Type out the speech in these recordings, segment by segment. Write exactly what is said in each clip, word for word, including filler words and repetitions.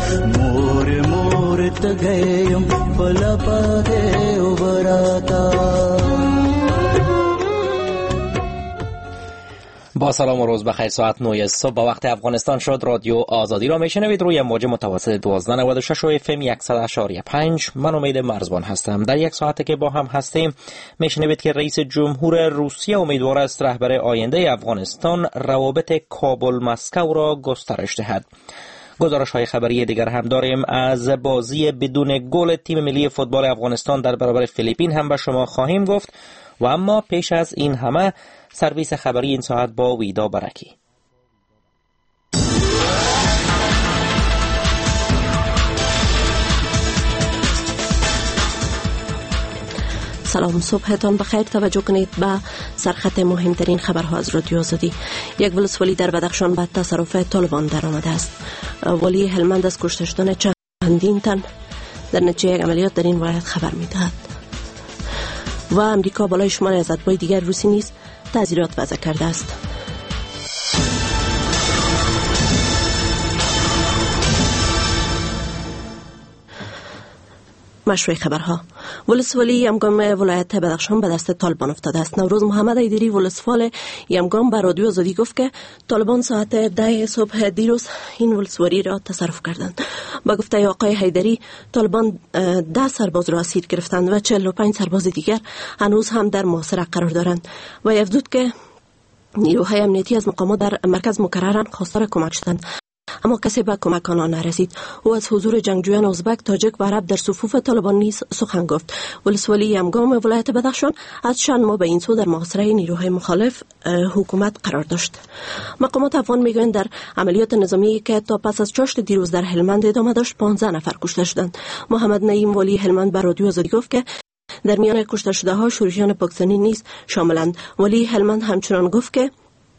मोर मोर तगयम पलपदे उबराता. با سلام و روز بخیر. ساعت نه صبح با وقت افغانستان شد. رادیو آزادی را میشنوید روی موج متوسط دوازده نود و شش و اف ام صد و شش و پنج. من امید مرزبان هستم. در یک ساعته که با هم هستیم میشنوید که رئیس جمهور روسیه امیدوار است رهبر آینده افغانستان روابط کابل مسکو را گسترش دهد. گزارش های خبری دیگر هم داریم. از بازی بدون گل تیم ملی فوتبال افغانستان در برابر فیلیپین هم به شما خواهیم گفت و اما پیش از این همه سرویس خبری این ساعت با ویدا برکی. سلام، صبحتان بخیر. توجه کنید به سرخط مهمترین خبرها از رادیو آزادی. یک ولسوالی در بدخشان به تصرف طالبان در آمده است. والی هلمند از کشته شدن چندین تن در نتیجه یک عملیات در این ولایت خبر می‌دهد. و امریکا بالای شمار از اتباع دیگر روسی نیز تعزیرات وضع کرده است. مشروع خبرها. ولسوالی یمگام ولایت بدخشان به دست طالبان افتاده است. نوروز محمد ایدری ولسوال یمگام به رادیو آزادی گفت که طالبان ساعت ده صبح دیروز این ولسوالی را تصرف کردند. با گفته آقای حیدری طالبان ده سرباز را اسیر گرفتند و چهل و پنج سرباز دیگر هنوز هم در محاصره قرار دارند و افزود که نیروهای امنیتی از مقامات در مرکز مکررن خواستار کمک شدند اما کسی به کمک آنها نرسید. او از حضور جنگجویان ازبک، تاجک و عرب در صفوف طالبان نیز سخن گفت. ولسوالی یمگام ولایت بدخشان از چند ماه به این سو در محاصره نیروهای مخالف حکومت قرار داشت. مقامات افغان میگویند در عملیات نظامی که تا پس از چاشت دیروز در هلمند ادامه داشت پانزده نفر کشته شدند. محمد نعیم والی هلمند بر رادیو آزادی گفت که در میان کشته شده ها شورشیان پاکستانی نیز شاملند. والی هلمند همچنان گفت که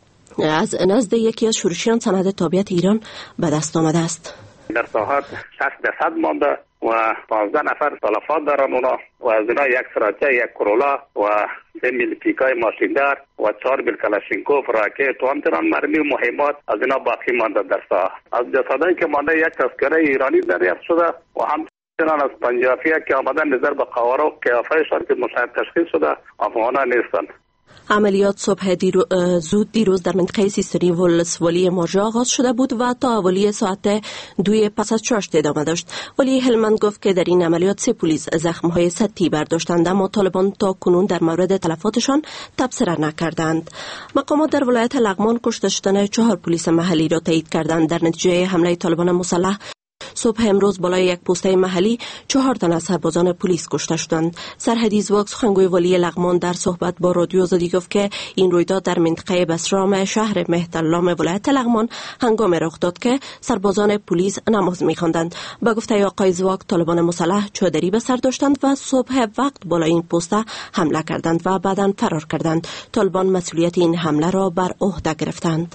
از نزد یکی از شورشیان سند تابعیت ایران به دست آمده است. در ساحات شصت درصد مانده و پانزده نفر تلفات دارن اونا و از اینا یک سراچه، یک کرولا و سه میل پیکای ماشیندار و چهار میل کلاشینکوف، راکت و همچنان مرمی و مهمات از اینا باقی مانده در ساحات. از جسدایی که مانده یک تذکره ایرانی دریافت شده و همچنان از پنجافیه که آمدن نظر به قواره و قیافهشان که مشاهد تشخیص شده افغانان نیستند. عملیات صبح دیرو زود دیروز در منطقه سیستانی ولسوالی مارجا آغاز شده بود و تا حوالی ساعت دوی پس از چاشت ادامه داشت. ولی هلمند گفت که در این عملیات سه پلیس زخم‌های سطحی برداشتند اما طالبان تا کنون در مورد تلفاتشان تبصره نکردند. مقامات در ولایت لغمان کشته شدن چهار پلیس محلی را تایید کردند. در نتیجه حمله طالبان مسلح صبح امروز بالای یک پسته محلی چهار تن از سربازان پلیس کشته شدند. سرحدی زواک سخنگوی والی لغمان در صحبت با رادیو آزادی گفت که این رویداد در منطقه بسرام شهر مهترلام ولایت لغمان هنگام رخ داد که سربازان پلیس نماز می‌خواندند. با گفته آقای زواک طالبان مسلح چادری به سر داشتند و صبح وقت بالای این پسته حمله کردند و بعداً فرار کردند. طالبان مسئولیت این حمله را بر عهده گرفتند.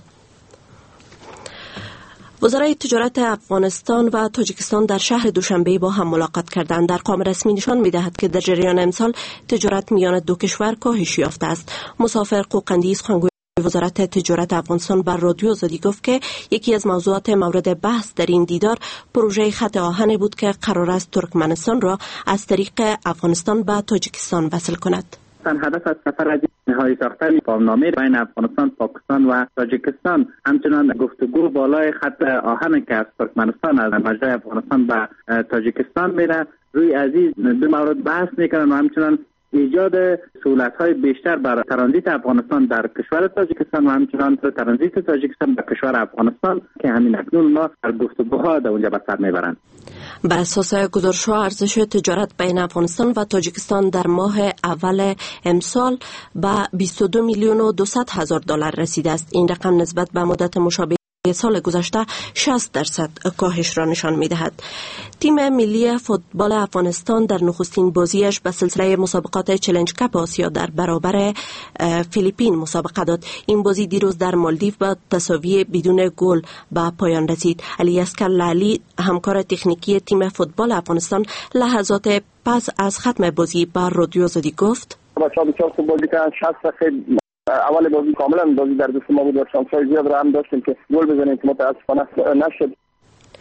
وزرای تجارت افغانستان و تاجیکستان در شهر دوشنبه با هم ملاقات کردند. ارقام رسمی نشان می‌دهد که در جریان امسال تجارت میان دو کشور کاهش یافته است. مسافر قوقندی سخنگوی وزارت تجارت افغانستان بر رادیو آزادی گفت که یکی از موضوعات مورد بحث در این دیدار پروژه خط آهن بود که قرار است ترکمنستان را از طریق افغانستان به تاجیکستان وصل کند. هدف از سفر از نهایی ساختن پامنامه بین افغانستان، پاکستان و تاجیکستان همچنان گفتگو بالای خط آهن که از ترکمنستان از مجرای افغانستان به تاجیکستان میره روی عزیز دو مورد بحث میکنن و همچنان ایجاد سهولت‌های بیشتر برای ترانزیت افغانستان در کشور تاجیکستان و همچنان ترانزیت تاجیکستان به کشور افغانستان که همین اکنون ما در گفتگوها در اونجا به سر میبرند. بر اساس گزارش‌ها ارزش تجارت بین افغانستان و تاجیکستان در ماه اول امسال به بیست و دو میلیون و دویست هزار دلار رسیده است. این رقم نسبت به مدت مشابه سال گذشته شصت درصد کاهش را نشان می‌دهد. تیم ملی فوتبال افغانستان در نخستین بازیش به سلسله مسابقات چالش کپ آسیا در برابر فیلیپین مسابقه داد. این بازی دیروز در مالدیو با تساوی بدون گل به پایان رسید. علی اصغر لالی همکار تکنیکی تیم فوتبال افغانستان لحظات پس از ختم بازی بر رادیو آزادی گفت: بچه‌ها بسیار خوب بازی کردن. شصت دقیقه اول بازی کاملا بازی در دست ما بود و شانس‌های زیاد را هم داشتیم که گل بزنیم که متاسفانه نشد.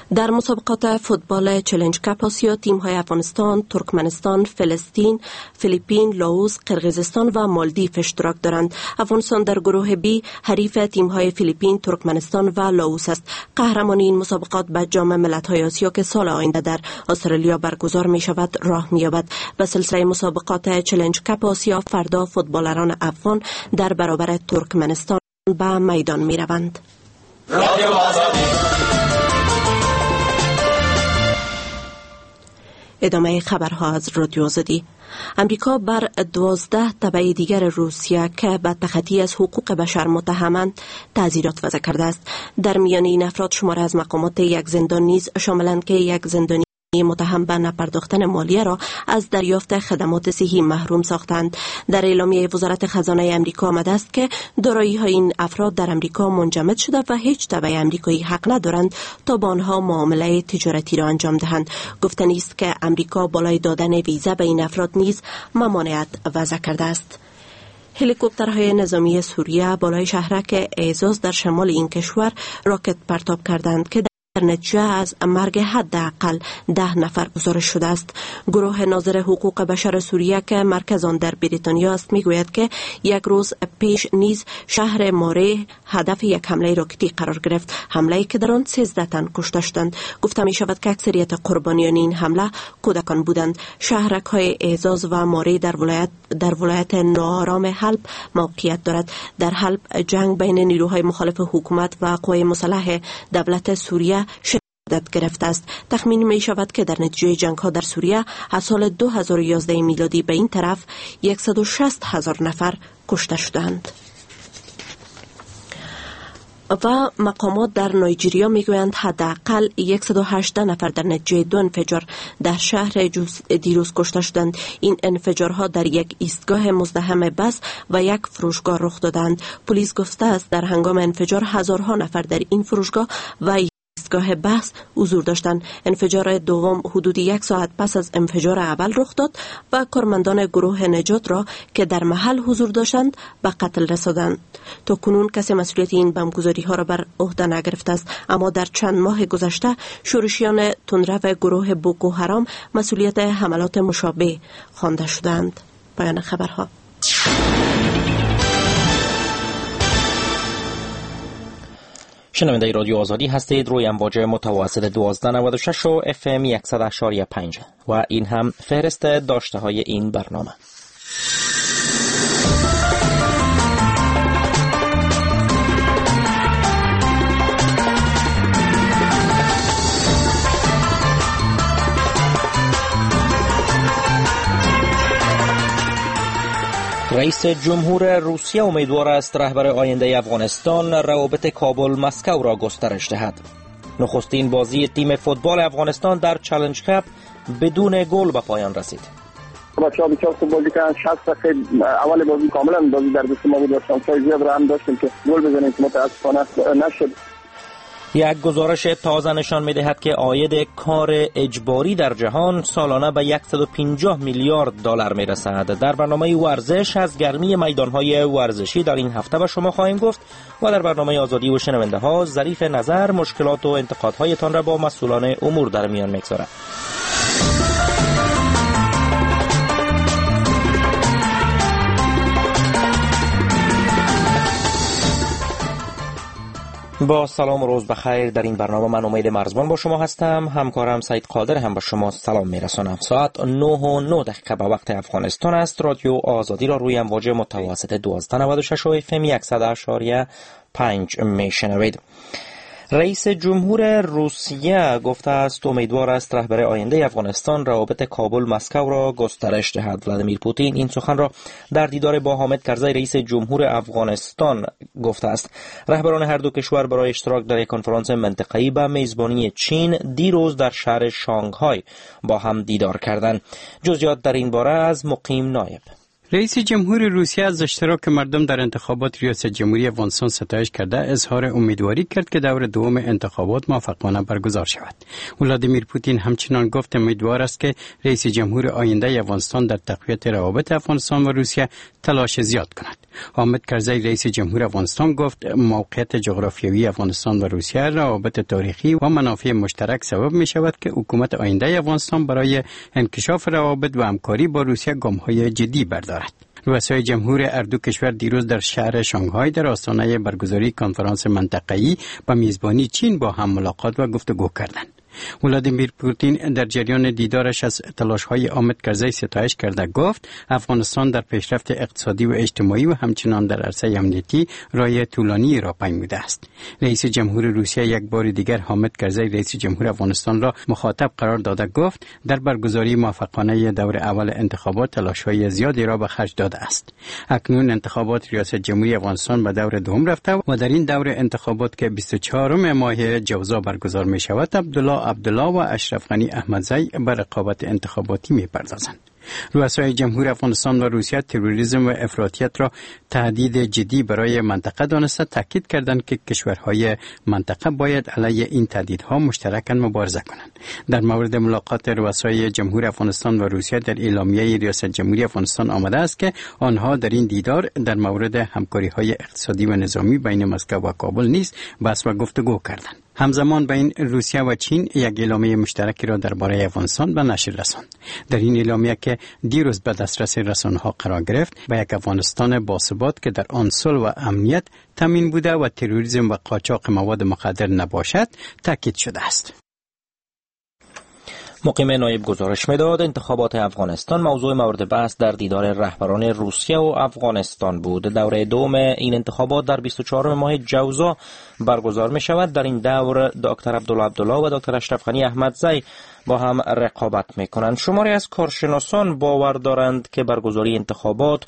در مسابقات فوتبال چالش کاپ آسیا تیم‌های افغانستان، ترکمنستان، فلسطین، فیلیپین، لاوس، قرقیزستان و مالدیو اشتراک دارند. افغانستان در گروه بی حریف تیم‌های فیلیپین، ترکمنستان و لاوس است. قهرمانی این مسابقات به جام ملت‌های آسیا که سال آینده در استرالیا برگزار می‌شود راه می‌یابد. به سلسله مسابقات چالش کاپ آسیا فردا فوتبالران افغان در برابر ترکمنستان به میدان می‌روند. ادامه خبرها از رادیو آزادی. امریکا بر دوازده تبع دیگر روسیه که به تخطی از حقوق بشر متهمند تعزیرات وضع کرده است. در میان این افراد شماره از مقامات یک زندان نیز شاملند که یک زندانی متهم به نپرداختن مالیه را از دریافت خدمات صحی محروم ساختند. در اعلامیه وزارت خزانه امریکا آمده است که دارایی‌های این افراد در امریکا منجمد شده و هیچ تبع امریکایی حق ندارند تا با آنها معامله تجارتی را انجام دهند. گفتنی است که امریکا بالای دادن ویزا به این افراد نیز ممانعت وضع کرده است. هلیکوپترهای نظامی سوریه بالای شهرک اعزاز در شمال این کشور راکت پرتاب کردند که در نتیجه از مرگ حداقل ده نفر گزارش شده است. گروه ناظر حقوق بشر سوریه که مرکز آن در بریتانیا است میگوید که یک روز پیش نیز شهر ماره هدف یک حمله راکتی قرار گرفت، حمله که در آن سیزده تن کشته شدند. گفته می شود که اکثریت قربانیان این حمله کودکان بودند. شهرک های اعزاز و ماره در ولایت در ولایت ناآرام حلب موقعیت دارد. در حلب جنگ بین نیروهای مخالف حکومت و قوای مسلح دولت سوریه شدت گرفته است. تخمین می شود که در نتیجه جنگ ها در سوریه از سال دو هزار و یازده میلادی به این طرف صد و شصت هزار نفر کشته شدند. و مقامات در نایجریا میگویند حداقل صد و هجده نفر در نتیجه دو انفجار در شهر دیروز کشته شدند. این انفجارها در یک ایستگاه مزدحم بس و یک فروشگاه رخ دادند. پلیس گفته است در هنگام انفجار هزارها نفر در این فروشگاه و ایستگاه بس حضور داشتند. انفجار دوم حدود یک ساعت پس از انفجار اول رخ داد و کارمندان گروه نجات را که در محل حضور داشتند به قتل رساندند. تا کنون کسی مسئولیت این بمبگذاری ها را بر عهده نگرفته است، اما در چند ماه گذشته شورشیان تندرو گروه بوکو حرام مسئولیت حملات مشابه خوانده شدند. پایان خبرها. شنونده رادیو آزادی هستید. روی امواج متوسط دوازده نود و شش و اف ام صد و پنج و این هم فهرست داشته های این برنامه. رئیس جمهور روسیه امیدوار است رهبر آینده افغانستان روابط کابل مسکو را گسترش دهد. نخستین بازی تیم فوتبال افغانستان در چالش کاپ بدون گل به پایان رسید. بچه‌ها بسیار خوب بازی کردن. شصت دقیقه اول بازی کاملا بازی در دست ما بود و شانس‌های زیاد را هم داشتیم که گل بزنیم که متأسفانه نشد. یک گزارش تازه نشان می‌دهد که عاید کار اجباری در جهان سالانه به صد و پنجاه میلیارد دلار می‌رسد. در برنامه ورزش از گرمی میدان‌های ورزشی در این هفته به شما خواهیم گفت و در برنامه آزادی و شنونده‌ها ظریف نظر مشکلات و انتقادهایتان را با مسئولان امور در میان می‌گذارد. با سلام و روز بخیر. در این برنامه من امید مرزبان با شما هستم. همکارم سعید قادر هم با شما سلام میرسانم. ساعت نه و نه دقیقه به وقت افغانستان است. رادیو آزادی را روی امواج متوسط دوازده نود و شش و اف ام صد و پنج میشنوید. رئیس جمهور روسیه گفته است امیدوار است رهبر آینده افغانستان روابط کابل مسکو را گسترش دهد. ولادیمیر پوتین این سخن را در دیدار با حامد کرزی رئیس جمهور افغانستان گفته است. رهبران هر دو کشور برای اشتراک در یک کنفرانس منطقه‌ای به میزبانی چین دیروز در شهر شانگهای با هم دیدار کردند. جزئیات در این باره از مقیم نایب. رئیس جمهور روسیه از اشتراک مردم در انتخابات ریاست جمهوری افغانستان ستایش کرده اظهار امیدواری کرد که دور دوم انتخابات موفقانه برگزار شود. ولادیمیر پوتین همچنان گفت امیدوار است که رئیس جمهور آینده افغانستان در تقویت روابط افغانستان و روسیه تلاش زیاد کند. حامد کرزی رئیس جمهور افغانستان گفت موقعیت جغرافیایی افغانستان و روسیه روابط تاریخی و منافع مشترک سبب می شود که حکومت آینده افغانستان برای انکشاف روابط و همکاری با روسیه گام‌های جدی بردارد. رؤسای جمهور هر دو کشور دیروز در شهر شانگهای در آستانه برگزاری کنفرانس منطقه‌ای با میزبانی چین با هم ملاقات و گفتگو کردند. ولادیمیر پوتین در جریان دیدارش از تلاش‌های حامد کرزی ستایش کرده گفت افغانستان در پیشرفت اقتصادی و اجتماعی و همچنان در عرصه امنیتی راه طولانی را پیموده است. رئیس جمهور روسیه یک بار دیگر حامد کرزی رئیس جمهور افغانستان را مخاطب قرار داده گفت در برگزاری موفقانه دور اول انتخابات تلاش‌های زیادی را به خرج داده است. اکنون انتخابات ریاست جمهوری افغانستان به دور دوم رفته و در این دور انتخابات که بیست و چهارم ماه جوزا برگزار می شود عبدالله عبدالله و اشرف غنی احمدزی به رقابت انتخاباتی می‌پردازند. رؤسای جمهور افغانستان و روسیه تروریسم و افراطیت را تهدید جدی برای منطقه دانسته تاکید کردند که کشورهای منطقه باید علیه این تهدیدها مشترکاً مبارزه کنند. در مورد ملاقات رؤسای جمهور افغانستان و روسیه در اعلامیه ریاست جمهوری افغانستان آمده است که آنها در این دیدار در مورد همکاری‌های اقتصادی و نظامی بین مسکو و کابل نیز بحث و گفتگو کردند. همزمان بین روسیه و چین یک اعلامیه مشترکی را درباره افغانستان به نشر رساند. در این اعلامیه که دیروز به دسترس رسانه‌ها قرار گرفت، به یک افغانستان باثبات که در آن صلح و امنیت تامین بوده و تروریسم و قاچاق مواد مخدر نباشد تاکید شده است. مقیم نایب گزارش می‌داد انتخابات افغانستان موضوع مورد بحث در دیدار رهبران روسیه و افغانستان بود. دوره دوم این انتخابات در بیست و چهارم ماه جوزا برگزار می شود. در این دور دکتر عبدالله عبدالله و دکتر اشرف غنی احمدزی با هم رقابت می کنند. شماری از کارشناسان باور دارند که برگزاری انتخابات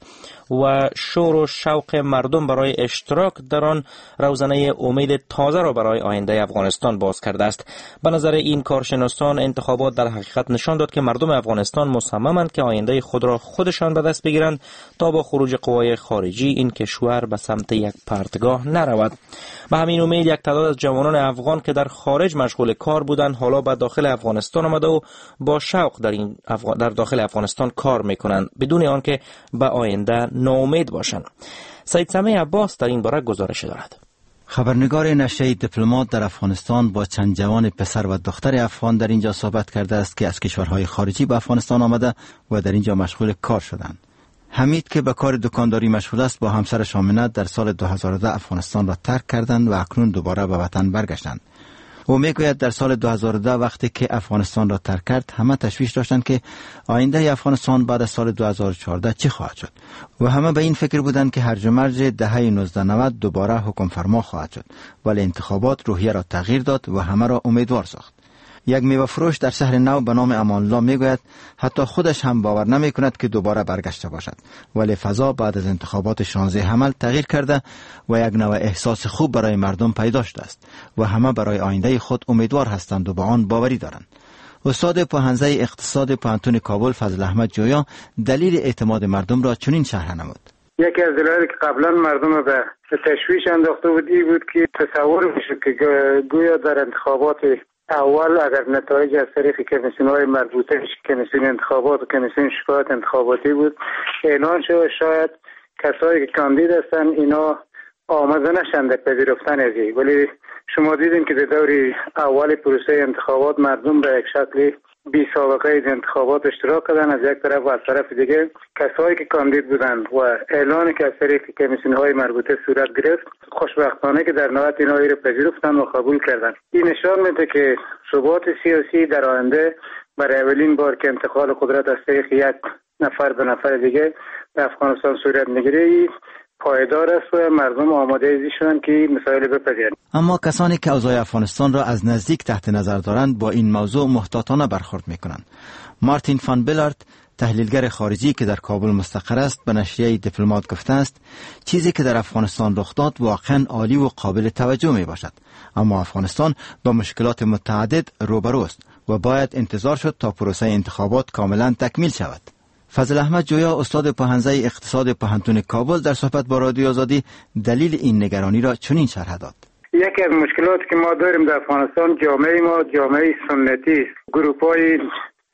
و شور و شوق مردم برای اشتراک در آن روزنه امید تازه را برای آینده افغانستان باز کرده است. به نظر این کارشناسان انتخابات در حقیقت نشان داد که مردم افغانستان مصممند که آینده خود را خودشان به دست بگیرند تا با خروج قوای خارجی این کشور به سمت یک پرتگاه نرود. به همین امید یک تعداد از جوانان افغان که در خارج مشغول کار بودند حالا به داخل افغانستان آمده و با شوق در این افغان در داخل افغانستان کار میکنند بدون آنکه به آینده ناامید باشند. سید سمیع عباس در این باره گزارش دارد. خبرنگار نشریه دیپلمات در افغانستان با چند جوان پسر و دختر افغان در اینجا صحبت کرده است که از کشورهای خارجی به افغانستان آمده و در اینجا مشغول کار شدند. حمید که به کار دکانداری مشغول است با همسرش آمنه در سال دو هزار و ده افغانستان را ترک کردند و اکنون دوباره به وطن برگشتند. او میگوید در سال دو هزار و ده وقتی که افغانستان را ترک کرد همه تشویش داشتند که آینده افغانستان بعد از سال دو هزار و چهارده چه خواهد شد و همه به این فکر بودند که هرج و مرج دهه نوزده نود دوباره حکم فرما خواهد شد، ولی انتخابات روحیه را تغییر داد و همه را امیدوار ساخت. یک میوه فروش در شهر نو به نام امان‌الله میگوید حتی خودش هم باور نمی کند که دوباره برگشته باشد، ولی فضا بعد از انتخابات شانزده حمل تغییر کرده و یک نوع احساس خوب برای مردم پیدا شده است و همه برای آینده خود امیدوار هستند و به آن باوری دارند. استاد پوهنځی اقتصاد پوهنتون کابل فضل احمد جویا دلیل اعتماد مردم را چنین شرح نمود. یکی از دلایلی که قبلا مردم به تشویش انداخته بود این بود که تصور میشه که گویا در انتخابات اول اگر نتایج از طریق کمیسیون‌های مربوطه کمیسیون انتخابات و کمیسیون شکایت انتخاباتی بود اعلان شد، شاید کسایی که کاندید هستن اینا آماده نشند در پذیرفتن از این، ولی شما دیدین که در دور اول پروسه انتخابات مردم به یک شکل بی سابقه از انتخابات اشتراک کردن از یک طرف و از طرف دیگه کسایی که کاندید بودن و اعلانی که از طریق کمیسیون‌های مربوطه صورت گرفت خوشبختانه که در نهایت اینا را پذیرفتن و قبول کردن. این نشان میده که ثبات سیاسی در آینده برای اولین بار که انتقال قدرت از طریق یک نفر به نفر دیگه در افغانستان صورت میگیره پایدار است و مردم آماده ازی شدن که مسائل بپذیرند. اما کسانی که اوضاع افغانستان را از نزدیک تحت نظر دارند با این موضوع محتاطانه برخورد میکنند. مارتین فان بلارد تحلیلگر خارجی که در کابل مستقر است به نشریه دیپلمات گفته است چیزی که در افغانستان رخ داد واقعا عالی و قابل توجه می باشد، اما افغانستان با مشکلات متعدد روبرو است و باید انتظار شد تا پروسه انتخابات کاملا تکمیل شود. فضل احمد جویا استاد پوهنځی اقتصاد پوهنتون کابل در صحبت با رادیو آزادی دلیل این نگرانی را چنین شرح داد. یکی از مشکلاتی که ما داریم در افغانستان جامعه ما جامعه سنتی است. گروپ‌های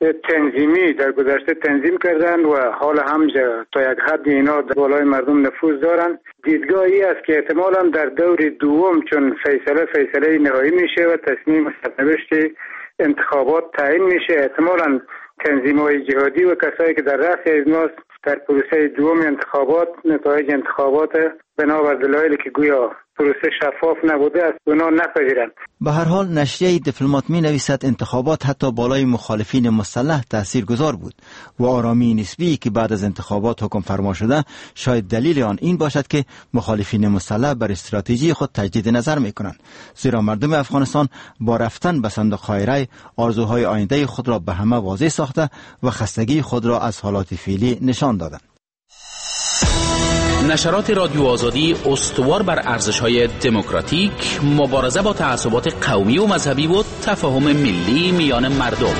تنظیمی در گذشته تنظیم کردند و حال هم تا یک حد اینا در بالای مردم نفوذ دارند. دیدگاهی است که احتمالاً در دور دوم چون فیصله فیصله نهایی میشه و تصمیم سرنوشت انتخابات تعیین میشه، احتمالاً تنظیم‌های جهادی و کسایی که در رأس اجناس در پروسه دوم انتخابات نتایج انتخابات بنابر دلایلی که گویا پروسه شفاف نبوده است اونا نپذیرند. به هر حال نشریه دیپلمات می نویسد انتخابات حتی بالای مخالفین مسلح تأثیر گذار بود و آرامی نسبی که بعد از انتخابات حکم فرما شده شاید دلیل آن این باشد که مخالفین مسلح بر استراتژی خود تجدید نظر می کنند، زیرا مردم افغانستان با رفتن به صندوق‌های رای آرزوهای آینده خود را به همه واضح ساخته و خستگی خود را از حالات فعلی نشان دادند. نشرات رادیو آزادی استوار بر ارزش‌های دموکراتیک، مبارزه با تعصبات قومی و مذهبی و تفاهم ملی میان مردم.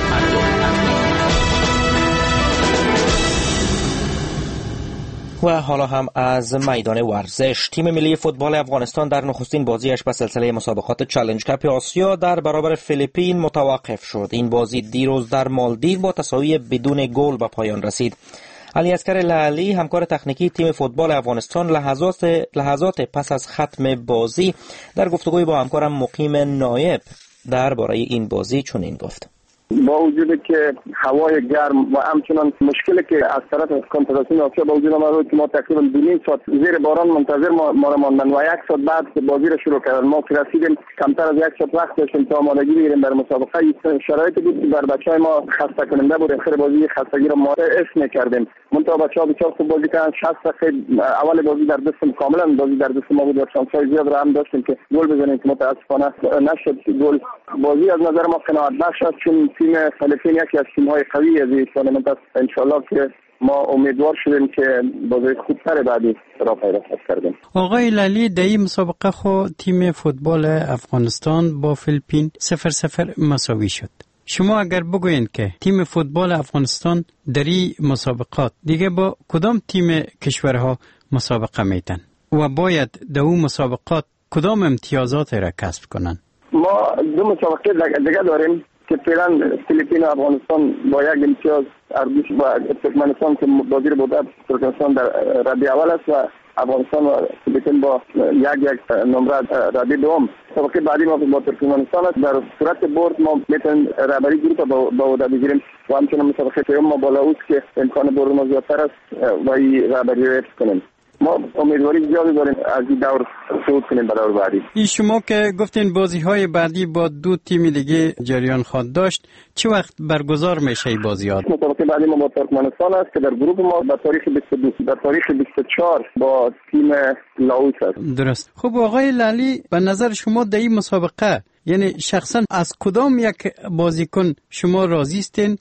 و حالا هم از میدان ورزش. تیم ملی فوتبال افغانستان در نخستین بازیش به سلسله مسابقات چالش کپ آسیا در برابر فیلیپین متوقف شد. این بازی دیروز در مالدیو با تساوی بدون گل به پایان رسید. علی اصغر لعلی همکار تکنیکی تیم فوتبال افغانستان لحظات لحظات پس از ختم بازی در گفتگوی با همکارم مقیم نایب درباره این بازی چنین گفت: با وجود که هوای گرم و همچنان مشکلی که از طرف کنفدراسیون آسیا با وجود آمد که ما تقریبا دو نیم ساعت زیر باران منتظر ما, ما را ماندن و یک ساعت بعد که بازی را شروع کردن، ما که رسیدیم کمتر از یک ساعت وقت داشتیم تا آمادگی بگیریم در مسابقه. شرایطی بود که بر بچهای ما خسته کننده بود. آخر بازی خستگی را ما اسم کردیم. منتها بچه‌ها بسیار خوب بازی کردن. شصت دقیقه اول بازی در دست کاملا بازی در دست ما بود و شانس‌های زیاد را هم داشتیم که گل بزنیم که متأسفانه نشد گل. بازی از نظر ما قناعت بخش است چون تیم فیلیپین یکی از تیم‌های قوی از این تورنمنت است. ان شاءالله که ما امیدوار شدیم که بازی خوبتر بعدی را پیدا کردیم. آقای لالی، در این مسابقه خو تیم فوتبال افغانستان با فیلیپین صفر صفر مساوی شد. شما اگر بگوین که تیم فوتبال افغانستان در این مسابقات دیگه با کدام تیم کشورها مسابقه میتن و باید در اون مسابقات کدام امتیازات را کسب کنن؟ ما دو مسابقه دیگه داریم که فعلا فیلیپین و افغانستان با یک امتیاز اربیش با ترکمنستان که بازی رو بوده. ترکمنستان در رده اول است و افغانستان و فیلیپین با یک یک نمره رده دوم. مسابقه بعدی ما با ترکمنستان است. در صورت برد ما میتونیم رهبری گروه با با عهده بگیریم و همچنین مسابقه سوم ما بالا اوست که امکان برد ما زیادتر است و این رهبری رو حفظ کنیم. ما امیدواری زیادی داریم از این دور صعود کنیم به دور بعدی. این شما که گفتین بازی های بعدی با دو تیم دیگه جریان خواهد داشت، چه وقت برگزار میشه این بازی ها؟ مسابقه بعدی ما با ترکمنستان است که در گروه ما به تاریخ بیست و دو در تاریخ بیست و چهار با تیم لاوس است. درست. خب آقای لالی، به نظر شما در این مسابقه یعنی شخصا از کدام یک بازیکن شما راضی هستین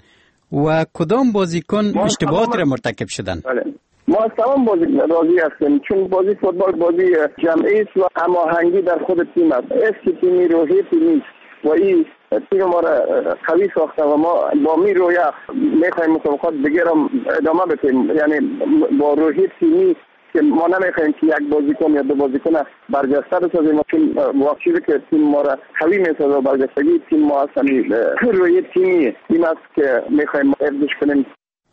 و کدام بازیکن اشتباهات را مرتکب شدن؟ بله. ما از تمام بازی راضی هستیم چون بازی فوتبال بازی جمعی است و هماهنگی در خود تیم است. اسم تیمی روحیه تیمی و این تیم ما را قوی ساخته و ما با می رویه میخوایم مسابقات دیگه را ادامه بدیم. یعنی با روحیه تیمی که ما نمیخوایم که یک بازیکن یا دو بازیکن برجسته بسازیم چون واقعی که تیم ما را قوی میسازه و برجستگی تیم ما است. روحیه تیمی تیم است که میخوایم افزایش کنیم.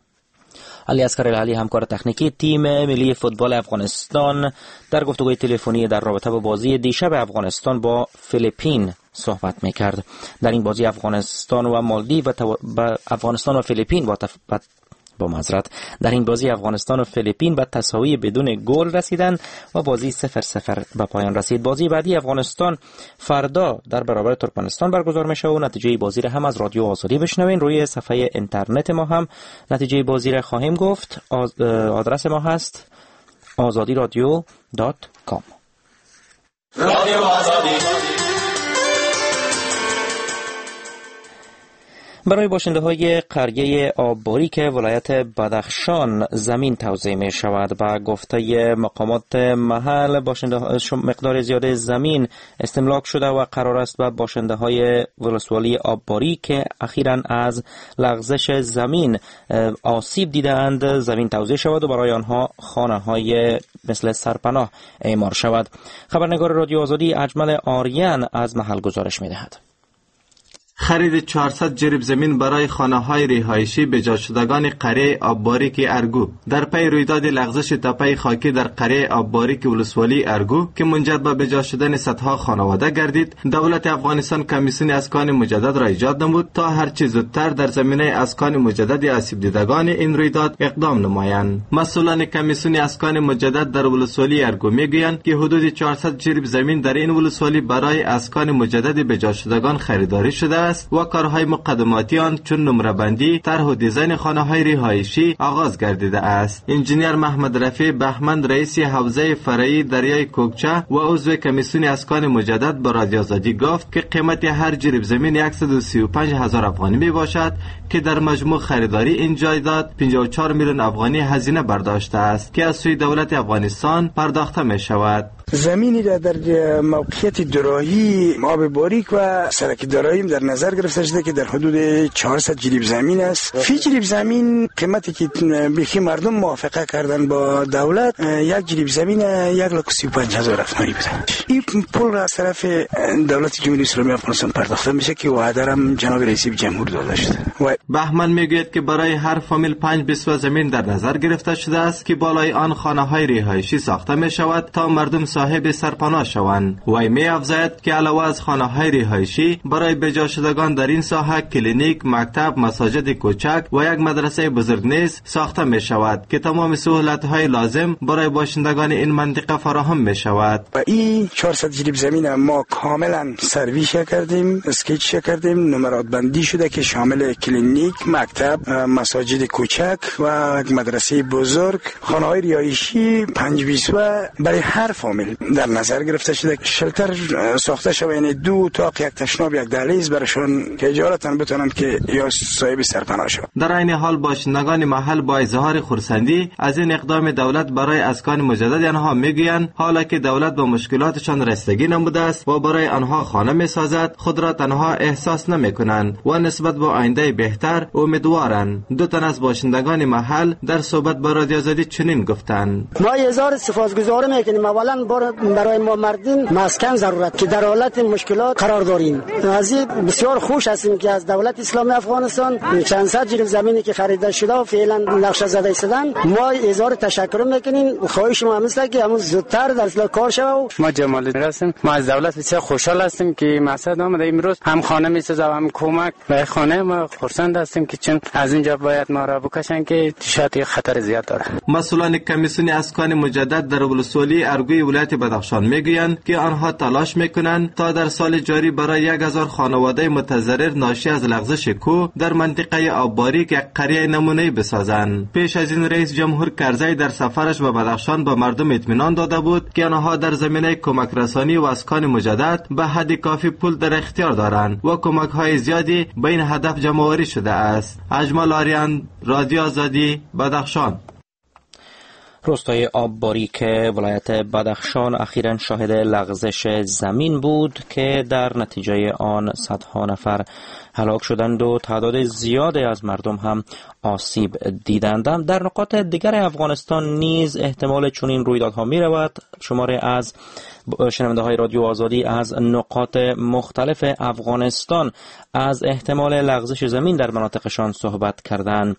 علی اصغر لعلی همکار تکنیکی تیم ملی فوتبال افغانستان در گفتگوی تلفنی در رابطه با بازی دیشب افغانستان با فیلیپین صحبت میکرد. در این بازی افغانستان و مالدیو و تو... افغانستان و فیلیپین با تف... با معذرت در این بازی افغانستان و فیلیپین به تساوی بدون گل رسیدند و بازی صفر صفر به پایان رسید. بازی بعدی افغانستان فردا در برابر ترکمنستان برگزار میشه و نتیجه بازی را هم از رادیو آزادی بشنوین. روی صفحه اینترنت ما هم نتیجه بازی را خواهیم گفت. آدرس ما هست آزادی رادیو دات کام. رادیو آزادی. برای باشنده های قریه آبباری که ولایت بدخشان زمین توزیع می شود، با گفته مقامات محل باشنده مقدار زیاده زمین استملاک شده و قرار است به باشنده های ولسوالی آبباری که اخیراً از لغزش زمین آسیب دیدند زمین توزیع شود و برای آنها خانه های مثل سرپناه اعمار شود. خبرنگار رادیو آزادی اجمل آریان از محل گزارش می دهد. خرید چهارصد جریب زمین برای خانه‌های رهایشی به جا شدگان قریه آبباریک ارگو. در پی رویداد لغزش تپه خاکی در قریه آبباریک ولسوالی ارگو که منجر به به جا شدن صدها خانواده گردید، دولت افغانستان کمیسیون اسکان مجدد را ایجاد نمود تا هرچه زودتر در زمینه اسکان مجدد آسیب دیدگان این رویداد اقدام نمایند. مسئولان کمیسیون اسکان مجدد در ولسوالی ارگو میگویند که حدود چهارصد جریب زمین در این ولسوالی برای اسکان مجدد به جا شدگان خریداری شده است و کارهای مقدماتی آن چون نمره بندی، طرح و دیزاین خانه‌های رهایشی آغاز گردیده است. انجینیر محمد رفیع بهمن رئیس حوزه فرعی دریای کوکچه و عضو کمیسیون اسکان مجدد به رادیو آزادی گفت که قیمت هر جریب زمین صد و سی و پنج هزار افغانی می باشد که در مجموع خریداری این جایداد پنجاه و چهار میلیون افغانی هزینه برداشته است که از سوی دولت افغانستان پرداخته می شود. زمینی را در موقعیت دراهی آب باریک و سرک دراهی در نظر گرفته شده که در حدود چهارصد جریب زمین است. فی جریب زمین قیمتی که بیخی مردم موافقه کردن با دولت یک جریب زمین یک لاک و سی و پنج هزار افغانی بوده. این پول را از طرف دولت جمهوری اسلامی افغانستان پرداخته میشه که وعده هم جناب رئیس جمهور داده شده. و بهمن میگوید که برای هر فامیل پنج بیسو زمین در نظر گرفته شده است که بالای آن خانه‌های رهایشی ساخته می شود تا مردم صاحب سرپناه شوند. وی می افزاید که علاوه از خانه‌های رهایشی برای بجا شدگان در این ساحه کلینیک، مکتب، مساجد کوچک و یک مدرسه بزرگ نیز ساخته می شود که تمام سهولت‌های لازم برای باشندگان این منطقه فراهم می شود. و این چهارصد جریب زمین ما کاملا سرویس کردیم، اسکیچ کردیم، نمرات بندی شده که شامل کلینیک، مکتب، مساجد کوچک و یک مدرسه بزرگ، خانه‌های رهایشی پنج بیست و برای هر فامیل در نظر گرفته شده. شلتر ساخته شده، یعنی دو اتاق، یک تشناب، یک دهلیز براشون که اجارتاً بتونن که یا صاحب سرپناه شوند. در این حال باشندگان محل با اظهار خرسندی از این اقدام دولت برای اسکان مجدد آنها میگویند حالا که دولت به مشکلاتشان رسیدگی نموده است و برای آنها خانه میسازد، خود را تنها احساس نمیکنند و نسبت به آینده بهتر امیدوارند. دو تن از باشندگان محل در صحبت با رادیو آزادی چنین گفتند: ما هزار سپاسگزاری میکنیم اولا برای ما مردم مسکن ضرورت که در حالت مشکلات قرار داریم. از این بسیار خوش هستیم که از دولت اسلامی افغانستان چند صد جریب زمینی که خریده شده و فعلا نقشه زده ایستادن ما هزار تشکر میکنیم. خواهش ما هست که همون زودتر در اصلاح کار شود. ما جمالی هستیم، ما از دولت بسیار خوشحال هستیم که مقصد آمده امروز هم خانه میسازه و هم کمک به خانه ما خرسند هستیم که چون از اینجا باید ما را بکشن که شاید خطر زیاد داره. مسئولان کمیسیون اسکان مجدد در ولسوالی ارگوی ولایت بدخشان میگویند که آنها تلاش میکنند تا در سال جاری برای یک هزار خانواده متضرر ناشی از لغزش کوه در منطقه آبباریک یک قریه نمونه‌ای بسازند. پیش از این رئیس جمهور کرزی در سفرش به بدخشان به مردم اطمینان داده بود که آنها در زمینه کمک رسانی و اسکان مجدد به حد کافی پول در اختیار دارند و کمک های زیادی به این هدف جمع آوری شده است. اجمل آریان، رادیو آزادی، بدخشان. روستای آبباریک ولایت بدخشان اخیراً شاهد لغزش زمین بود که در نتیجه آن صدها نفر هلاک شدند و تعداد زیادی از مردم هم آسیب دیدند. در نقاط دیگر افغانستان نیز احتمال چنین رویدادها می رود. شماره از شنونده های رادیو آزادی از نقاط مختلف افغانستان از احتمال لغزش زمین در مناطقشان صحبت کردند.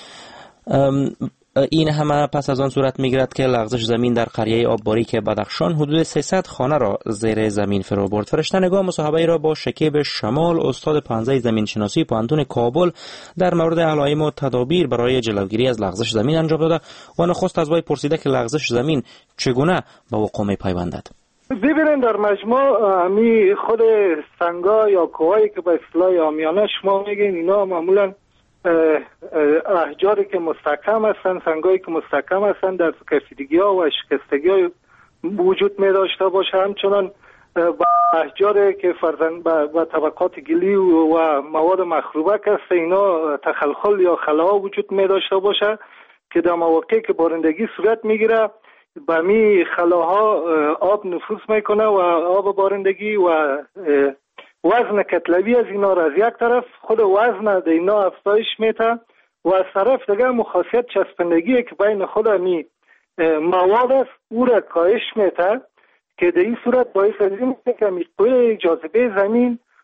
این همه پس از آن صورت میگیرد که لغزش زمین در قریه آبباریک بدخشان حدود سیصد خانه را زیر زمین فرو برد. فرشته نگاه مصاحبه را با شکیب شمال، استاد پانزه زمین شناسی پوهنتون کابل، در مورد علائم و تدابیر برای جلوگیری از لغزش زمین انجام داده و نخست از وی پرسیده که لغزش زمین چگونه به وقوع می‌پیوندد. ببینید در مجموع می خود سنگا یا کوهایی که به اصطلاح عامیانه شما میگین اینا معمولا احجاری که مستحکم هستند، سنگایی که مستحکم هستند در کسیدگی ها و شکستگی ها وجود می داشته باشه. همچنان احجاری که فرزن با طبقات گلی و مواد مخروبه هست اینا تخلخل یا خلاها وجود می داشته باشه که در مواقعی که بارندگی صورت میگیره به می خلاها آب نفوذ میکنه و آب بارندگی و وزن کتلوی از اینا را از یک طرف خود وزن د اینا افزایش میده و از طرف دیگه مخاصیت چسبندگی که بین خود می مواد است او را کاهش میده که در این صورت باعث از این میشه که قوه جاذبه زمین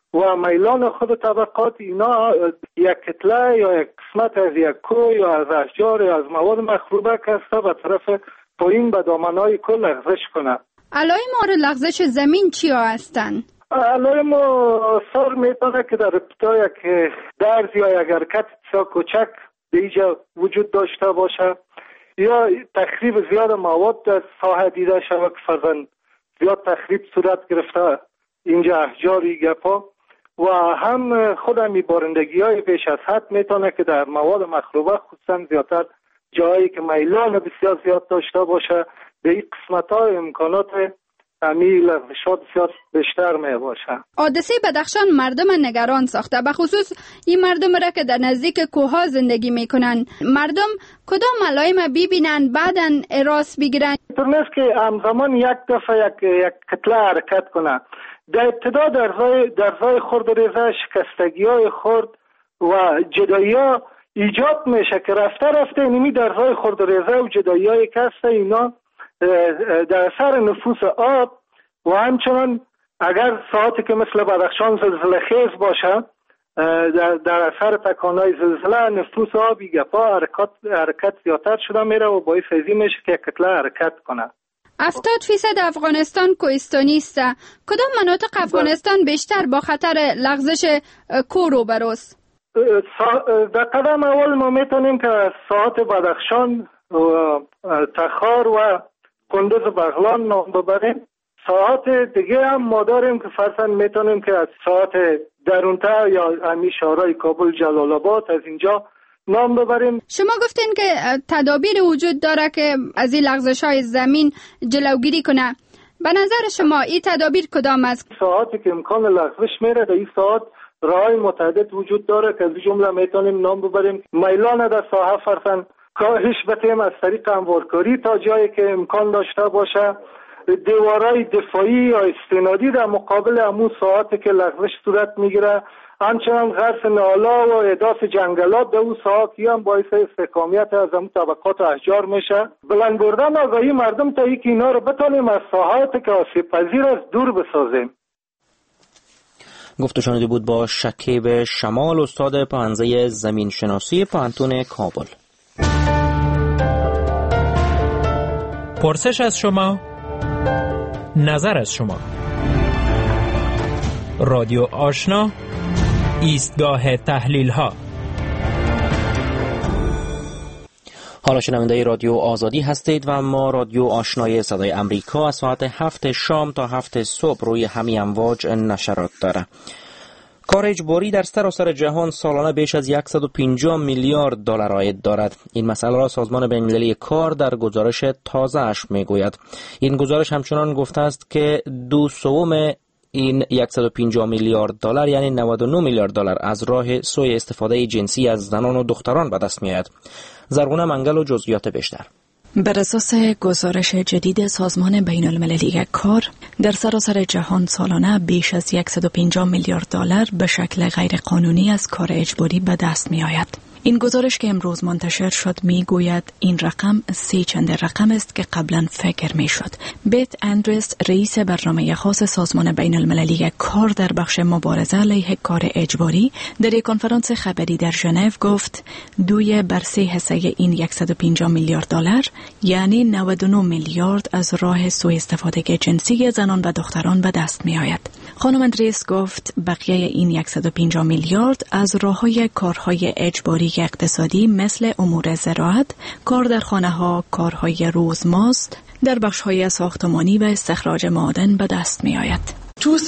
و میلان خود طبقات اینا یک کتله یا یک قسمت از یک کوه یا از اشجار یا از مواد مخروبه کسته به طرف پایین به دامنهای کوه لغزش کنه. علائم آر لغزش زمین چی هستند؟ علائم آثار میتونه که در ابتدا یک درز یا یک حرکت بسیار کوچک به اینجا وجود داشته باشه یا تخریب زیاد مواد در ساحه دیده شود که فرزن زیاد تخریب صورت گرفته اینجا احجاری گپا و هم خود همی بارندگی های بیش از حد میتونه که در مواد مخروبه خصوصا زیادتر جایی که میلان بسیار زیاد داشته باشه به این قسمت های امکانات همی لغزشات بسیار بیشتر می باشه. حادثه بدخشان مردم نگران ساخته، به خصوص این مردم را که در نزدیک کوه زندگی میکنن. مردم کدام علائم ببینن بعدن اراس بگیرن؟ اینطور نیست که همزمان یک دفعه یک, یک کتله حرکت کنه. در ابتدا درزای درزای خرد و ریزه، شکستگی های خرد و جدایی ها ایجاد میشه که رفته رفته اینمی درزای خرد و ریزه و جدایی های کسته اینا در اثر نفوذ آب و همچنان اگر ساعتی که مثل بدخشان زلزله خیز باشه در, در اثر تکانهای زلزله نفوذ آبی گپا حرکت حرکت زیادتر شده میره و باعث ازی میشه که کتله حرکت کنه. هفتاد فیصد افغانستان کوهستانی است. کدام مناطق افغانستان بیشتر با خطر لغزش کوه روبروست؟ در قدم اول ما میتونیم که از ساعت بدخشان و تخار و کندوز بغلان نام ببریم. ساعت دیگه هم ما داریم که فرضاً میتونیم که از ساعت درونتر یا همی شهرهای کابل، جلال آباد از اینجا نام ببریم. شما گفتین که تدابیر وجود داره که از این لغزش‌های زمین جلوگیری کنه. به نظر شما این تدابیر کدام است؟ ساعتی که امکان لغزش میره در این ساعت راه‌های متعدد وجود داره که از جمله میتونیم نام ببریم میلان در ساحه فرضاً کاهش بتیم از طریق هموارکاری تا جایی که امکان داشته باشه، دیوارای دفاعی یا استنادی در مقابل همون ساعتی که لغزش صورت میگیره، همچنان غرس نالا و احداث جنگلات در اون ساعتی هم باعث استحکامیت از همون طبقات احجار میشه. بلند بردن آگاهی مردم تا اینکه اینا رو بتانیم از ساحاتی که آسیب پذیر است دور بسازیم. گفته شنیده بود با شکیب شمال، استاد پانزه زمین شناسی پانتون کابل. پرسش از شما، نظر از شما. رادیو آشنا، ایستگاه تحلیل ها. حالا شنونده رادیو آزادی هستید و ما رادیو آشنای صدای امریکا از ساعت هفت شام تا هفت صبح روی همین امواج نشرات داره. کار اجباری در سراسر جهان سالانه بیش از صد و پنجاه میلیارد دلار عاید دارد. این مسئله را سازمان بین‌المللی کار در گزارش تازه اش میگوید. این گزارش همچنان گفته است که دو سوم این صد و پنجاه میلیارد دلار یعنی نود و نه میلیارد دلار از راه سوء استفاده جنسی از زنان و دختران به دست میآید. زرغونه منگل و جزئیات بیشتر. بر اساس گزارش جدید سازمان بین المللی کار در سراسر جهان سالانه بیش از صد و پنجاه میلیارد دلار به شکل غیر قانونی از کار اجباری به دست می آید. این گزارش که امروز منتشر شد می گوید این رقم سه چند رقم است که قبلا فکر می شد. بیت اندرست رئیس برنامه خاص سازمان بین المللی کار در بخش مبارزه علیه کار اجباری در یک کنفرانس خبری در ژنو گفت دوی بر سه حصه این صد و پنجاه میلیارد دلار یعنی نود و نه میلیارد از راه سوء استفاده جنسی زنان و دختران به دست می آید. خانم اندرست گفت بقیه این صد و پنجاه میلیارد از راه‌های کارهای اجباری اقتصادی مثل امور زراعت، کار در خانه‌ها، کارهای روزمزد، در بخش‌های ساختمانی و استخراج معادن به دست می‌آید.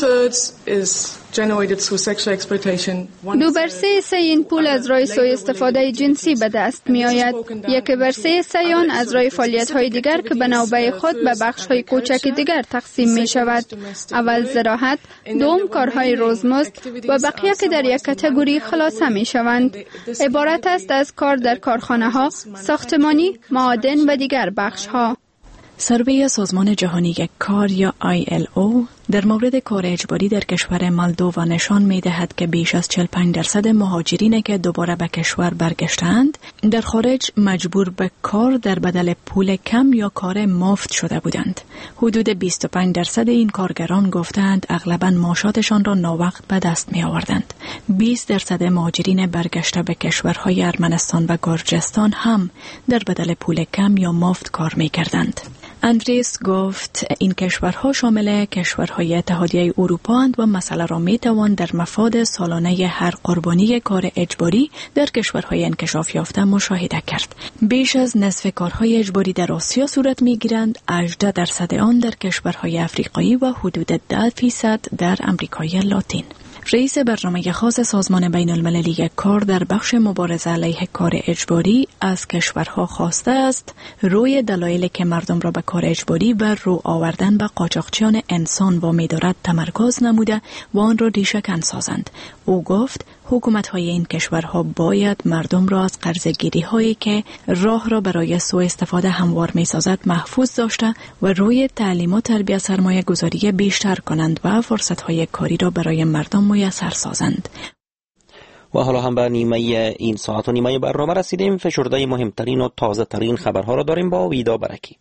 دو بر سه سه این پول از راه سوء استفاده جنسی به دست می آید. یک بر سه سیان از راه فعالیت های دیگر که به نوبه خود به بخش های کوچک دیگر تقسیم می شود. اول زراعت، دوم کارهای روزمزد و بقیه که در یک کاتگوری خلاصه می شوند. عبارت است از کار در کارخانه ها، ساختمانی، معادن و دیگر بخش ها. سروی سازمان جهانی کار یا آی ال او در مورد کار اجباری در کشور مالدووا نشان می دهد که بیش از چهل و پنج درصد مهاجرین که دوباره به کشور برگشتند در خارج مجبور به کار در بدل پول کم یا کار مفت شده بودند. حدود بیست و پنج درصد این کارگران گفتند اغلباً معاشاتشان را ناوقت به دست می آوردند. بیست درصد مهاجرین برگشته به کشورهای ارمنستان و گرجستان هم در بدل پول کم یا مفت کار می کردند. اندریس گفت این کشورها شامل کشورهای اتحادیه اروپا اند و مسئله را می توان در مفاد سالانه هر قربانی کار اجباری در کشورهای انکشاف یافته مشاهده کرد. بیش از نصف کارهای اجباری در آسیا صورت می گیرند، هجده درصد آن در کشورهای افریقایی و حدود ده فیصد در امریکای لاتین. رئیس برنامه خاص سازمان بین المللی کار در بخش مبارزه علیه کار اجباری از کشورها خواسته است روی دلایلی که مردم را به کار اجباری و رو آوردن به قاچاقچیان انسان وامی دارد تمرکز نموده و آن را ریشه‌کن سازند. او گفت حکومت‌های این کشورها باید مردم را از قرضگیری هایی که راه را برای سوء استفاده هموار می‌سازد محفوظ داشته و روی تعلیم و تربیت سرمایه گذاری بیشتر کنند و فرصت‌های کاری را برای مردم میسر سازند. و حالا هم به نیمه این ساعت و نیمه برنامه رسیدیم. فشرده مهمترین و تازه ترین خبرها را داریم با ویدا برکی.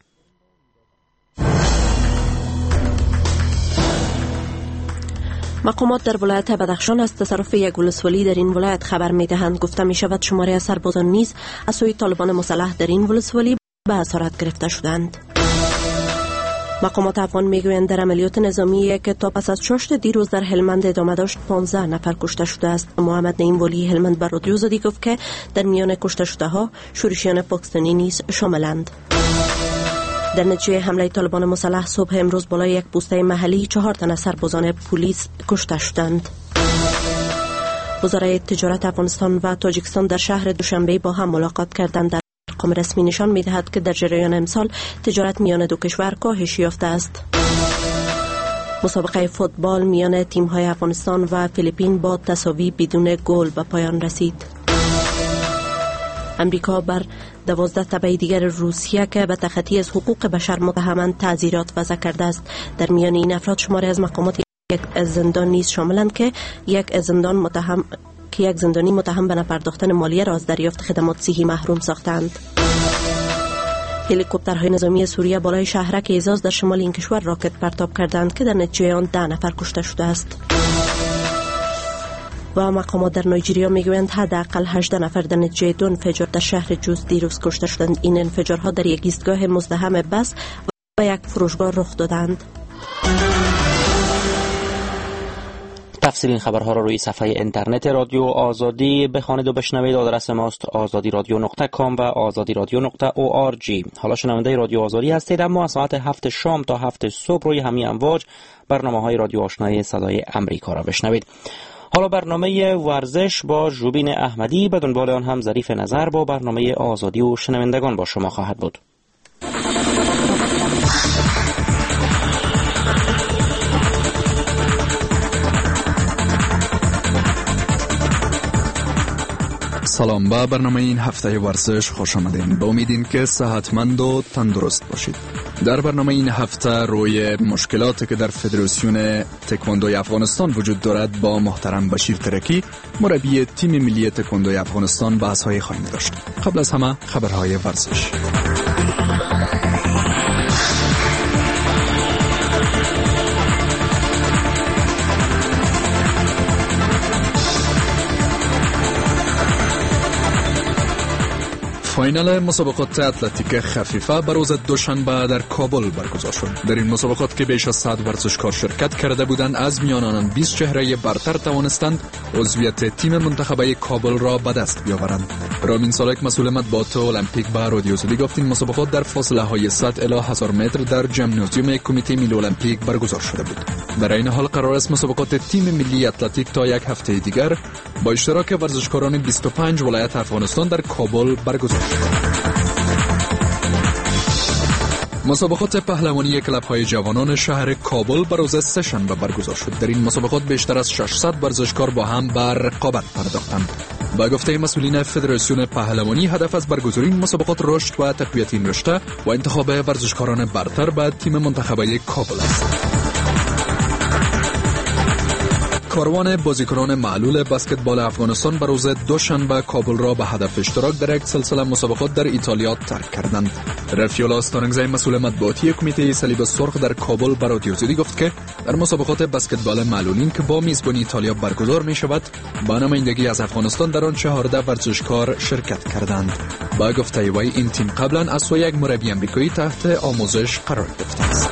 مقامات در ولایت بدخشان از تصرف یک ولسوالی در این ولایت خبر می دهند. گفته می شود شماره سربازان نیز از سوی طالبان مسلح در این ولسوالی به اسارت گرفته شدند. مقامات افغان میگویند در عملیات نظامی که تا پس از چاشت دیروز در هلمند ادامه داشت پانزده نفر کشته شده است. محمد نعیم ولی هلمند بر رادیو آزادی گفت که در میان کشته شده ها شورشیان پاکستانی نیز شاملند. در نتیجه حمله طالبان مسلح صبح امروز بالای یک پوسته محلی چهار تن از سربازان پلیس کشته شدند. وزرای تجارت افغانستان و تاجیکستان در شهر دوشنبه با هم ملاقات کردند. در ارقام رسمی نشان می‌دهد که در جریان امسال تجارت میان دو کشور کاهش یافته است. مسابقه فوتبال میان تیم‌های افغانستان و فیلیپین با تساوی بدون گل به پایان رسید. امریکا بر دوازده تبع دیگر روسیه که به تخطی از حقوق بشر متهمند تعزیرات وضع کرده است. در میان این افراد شماری از مقامات یک زندان نیز شاملند که یک زندان متهم که یک زندانی متهم به نپرداختن مالیه را از دریافت خدمات صحی محروم ساختند. هلیکوپترهای نظامی سوریه بالای شهرک ایزاز در شمال این کشور راکت پرتاب کردند که در نتیجه آن ده نفر کشته شده است. و مقامات در نایجریا میگویند حداقل هجده نفر در نتیجه دو انفجار در شهر جوز دیروز کشته شدند. این انفجارها در یک ایستگاه مزدحم بس و یک فروشگاه رخ دادند. تفصیل این خبرها را روی صفحه اینترنت رادیو آزادی بخوانید و بشنوید. آدرس ماست آزادی رادیو نقطه کام و آزادی رادیو نقطه او آر جی. حالا شنونده رادیو آزادی هستید، اما از ساعت هفت شام تا هفت صبح روی همین امواج برنامه‌های رادیو آشنای صدای امریکا را بشنوید. حالا برنامه ورزش با ژوبین احمدی، به دنبال آن هم ظریف نظر با برنامه آزادی و شنوندگان با شما خواهد بود. سلام، به برنامه این هفته ورزش خوش آمدین. با امیدین که صحتمند و تندرست باشید. در برنامه این هفته روی مشکلاتی که در فدراسیون تکواندوی افغانستان وجود دارد با محترم بشیر ترکی، مربی تیم ملی تکواندوی افغانستان بحث‌های خواهیم داشت. قبل از همه خبرهای ورزش. فاینال مسابقات اتلتیک خفیفه به روز دوشنبه در کابل برگزار شد. در این مسابقات که بیش از صد ورزشکار شرکت کرده بودند، از میان آنان بیست چهره برتر توانستند عضویت تیم منتخبه کابل را به دست بیاورند. رامین سالک مسئول مطبوعات المپیک به رادیو آزادی گفت این مسابقات در فاصله های صد الی هزار متر در ژیمنازیوم کمیته ملی المپیک برگزار شده بود. در این حال قرار است مسابقات تیم ملی اتلتیک تا یک هفته دیگر با اشتراک ورزشکاران بیست و پنج ولایت افغانستان در کابل برگزار شد. مسابقات پهلوانی کلب‌های جوانان شهر کابل به روز سه‌شنبه برگزار شد. در این مسابقات بیشتر از ششصد ورزشکار با هم به رقابت پرداختند. با گفته مسئولین فدراسیون پهلوانی، هدف از برگزاری این مسابقات رشد و تقویت این رشته و انتخاب ورزشکاران برتر به تیم منتخبه کابل است. کاروان بازیکنان معلول بسکتبال افغانستان به روز دوشنبه کابل را به هدف اشتراک در یک سلسله مسابقات در ایتالیا ترک کردند. رفیولا استانگزی مسئول مطبوعاتی کمیته صلیب سرخ در کابل به رادیو آزادی گفت که در مسابقات بسکتبال معلولین که با میزبانی ایتالیا برگزار می شود با نمایندگی از افغانستان در آن چهارده ورزشکار شرکت کردند. با گفته وی این تیم قبلا از سوی یک مربی آمریکایی تحت آموزش قرار گرفته است.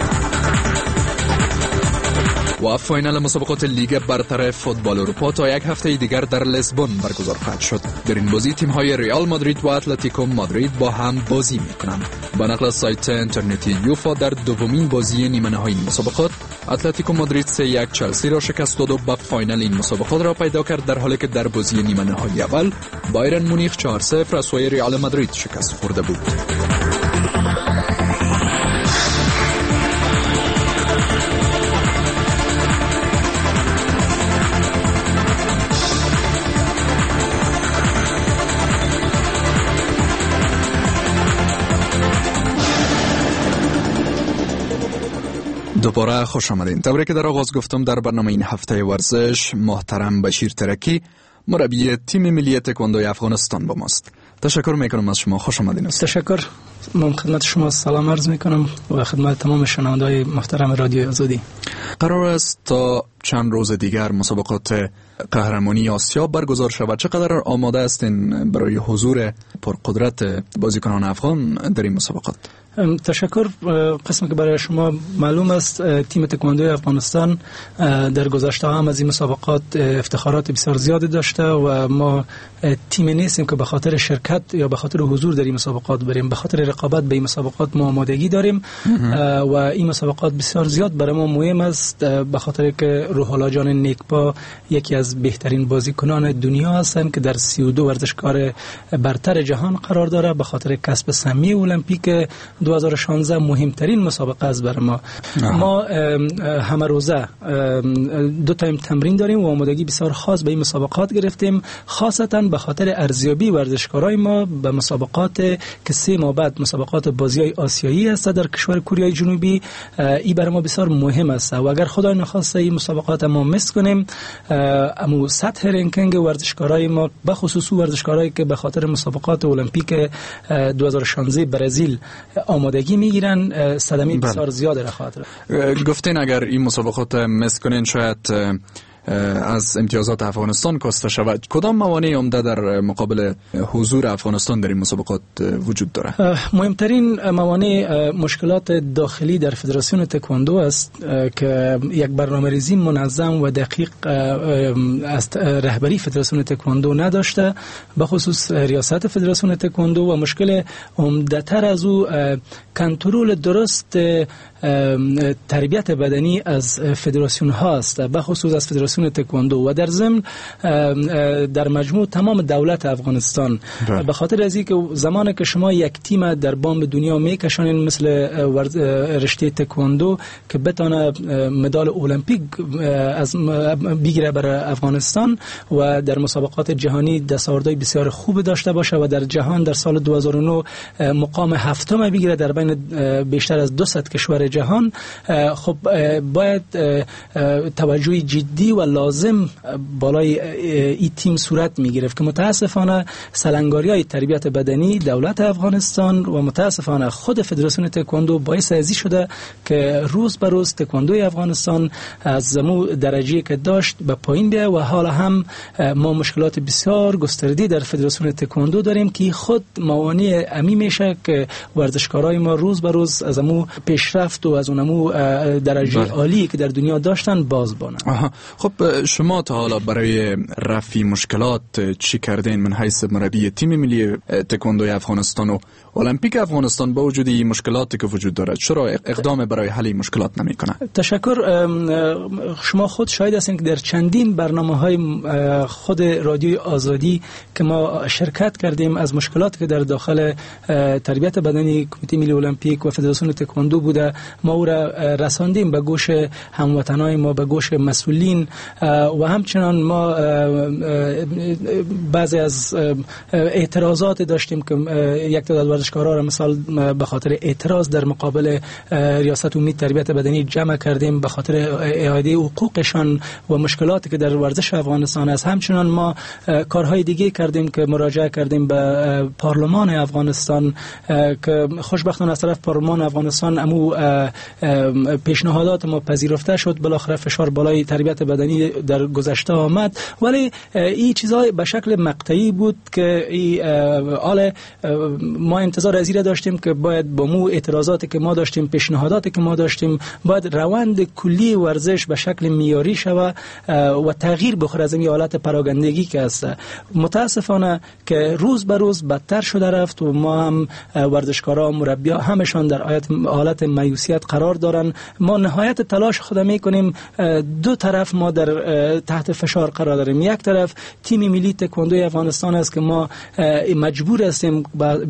و فاینال مسابقات لیگ برتر فوتبال اروپا تا یک هفته دیگر در لیسبون برگزار خواهد شد. در این بازی تیم‌های ریال مادرید و اتلتیکو مادرید با هم بازی می‌کنند. به نقل از سایت اینترنتی یوفا در دومین بازی نیمه نهایی مسابقات اتلتیکو مادرید سه یک چلسی را شکست داد و به فاینال این مسابقات را پیدا کرد، در حالی که در بازی نیمه نهایی اول بایرن مونیخ چهار صفر از سوی ریال مادرید شکست خورده بود. دوباره خوش آمدین. طوری که در آغاز گفتم در برنامه این هفته ورزش محترم بشیر ترکی مربی تیم ملی تکواندوی افغانستان با ماست. تشکر میکنم از شما، خوش آمدین است. تشکر. من خدمت شما سلام عرض میکنم و خدمت تمام شنونده‌های محترم رادیو آزادی. قرار است تا چند روز دیگر مسابقات قهرمانی آسیا برگزار شود. چقدر آماده هستین برای حضور پرقدرت بازیکنان افغان در این مسابقات؟ تشکر. قسمی که برای شما معلوم است تیم تکواندوی افغانستان در گذشته هم از این مسابقات افتخارات بسیار زیادی داشته و ما تیم نیستیم که به خاطر شرکت یا به خاطر حضور در این مسابقات بریم، به خاطر رقابت به این مسابقات ما آمادگی داریم و این مسابقات بسیار زیاد برای ما مهم است، به خاطر که روح الله جان نیکپا یکی از بهترین بازیکنان دنیا هستند که در سی و دو ورزشکار برتر جهان قرار داره. به خاطر کسب سهمیه المپیک دو هزار و شانزده مهمترین مسابقه است برای ما. آه. ما همه روزه دو تایم تمرین داریم و آمادگی بسیار خاص به این مسابقات گرفتیم، خاصتا به خاطر ارزیابی ورزشکارای ما به مسابقات که سه ماه بعد مسابقات بازی‌های آسیایی است در کشور کره جنوبی. این برای ما بسیار مهم است و اگر خدای نخواسته این مسابقات ما مس کنیم، امو سطح رنکینگ ورزشکارای ما به خصوص ورزشکارایی که به خاطر مسابقات المپیک دو هزار و شانزده برزیل آمادگی میگیرن صدمه بسیار زیاد را خواهد رفت. گفتین اگر این مسابقات مس کنین شاید از امتیازات افغانستان کاسته شود. کدام موانع عمده در مقابل حضور افغانستان در این مسابقات وجود داره؟ مهمترین موانع مشکلات داخلی در فدراسیون تکواندو است که یک برنامه‌ریزی منظم و دقیق از رهبری فدراسیون تکواندو نداشته، به خصوص ریاست فدراسیون تکواندو، و مشکل عمده‌تر از او کنترل درست تربیت بدنی از فدراسیون ها است، به خصوص از فدراسیون تکواندو و در ضمن در مجموع تمام دولت افغانستان. به خاطر از اینکه زمانی که شما یک تیم در بام دنیا میکشانین مثل رشته تکواندو که بتونه مدال المپیک از بگیره برای افغانستان و در مسابقات جهانی دستاوردهای بسیار خوب داشته باشه و در جهان در سال دو هزار و نه مقام هفتم بگیره در بین بیشتر از دویست کشور جهان، خب باید توجه جدی و لازم بالای این تیم صورت میگرفت که متاسفانه سلنگاری های تربیت بدنی دولت افغانستان و متاسفانه خود فدراسیون تکواندو باعث ازی شده که روز به روز تکواندوی افغانستان از زمو درجه که داشت به پایین بیاید و حالا هم ما مشکلات بسیار گسترده در فدراسیون تکواندو داریم که خود موانع امی میشه که ورزشکارای ما روز به روز از امو پیشرفت و از اونمو درجه بله. عالی که در دنیا داشتن باز بانن. خب شما تا حالا برای رفع مشکلات چی کردین من حیث مربی تیم ملی تکواندوی افغانستان و المپیک افغانستان با وجود این مشکلاتی که وجود دارد چرا اقدام برای حل مشکلات نمیکنه؟ تشکر. شما خود شاهد هستین که در چندین برنامه‌های خود رادیوی آزادی که ما شرکت کردیم از مشکلاتی که در داخل تربیت بدنی کمیته ملی المپیک و فدراسیون تکواندو بوده ما او را رساندیم به گوش هموطنای ما، به گوش مسئولین و همچنان ما بعضی از اعتراضات داشتیم که یک تعداد ورزشکارا را مثال به خاطر اعتراض در مقابل ریاست امید تربیت بدنی جمع کردیم به خاطر اعاده حقوقشان و مشکلاتی که در ورزش افغانستان است. همچنان ما کارهای دیگه کردیم که مراجعه کردیم به پارلمان افغانستان که خوشبختانه از طرف پارلمان افغانستان امو پیشنهادات ما پذیرفته شد. بالاخره فشار بالای تربیت بدنی در گذشته آمد، ولی این چیزهای به شکل مقطعی بود که ای آل ما انتظار از این داشتیم که باید با مو اعتراضاتی که ما داشتیم، پیشنهاداتی که ما داشتیم، باید روند کلی ورزش به شکل معیاری شود و تغییر بخوره از این حالت پراگندگی که است. متاسفانه که روز به روز بدتر شده رفت و ما هم ورزشکارا، مربی‌ها همشان در حالت مایوسیت قرار دارن. ما نهایت تلاش خود میکنیم، دو طرف ما در تحت فشار قرار داریم. یک طرف تیم ملی تکواندو افغانستان است که ما مجبور هستیم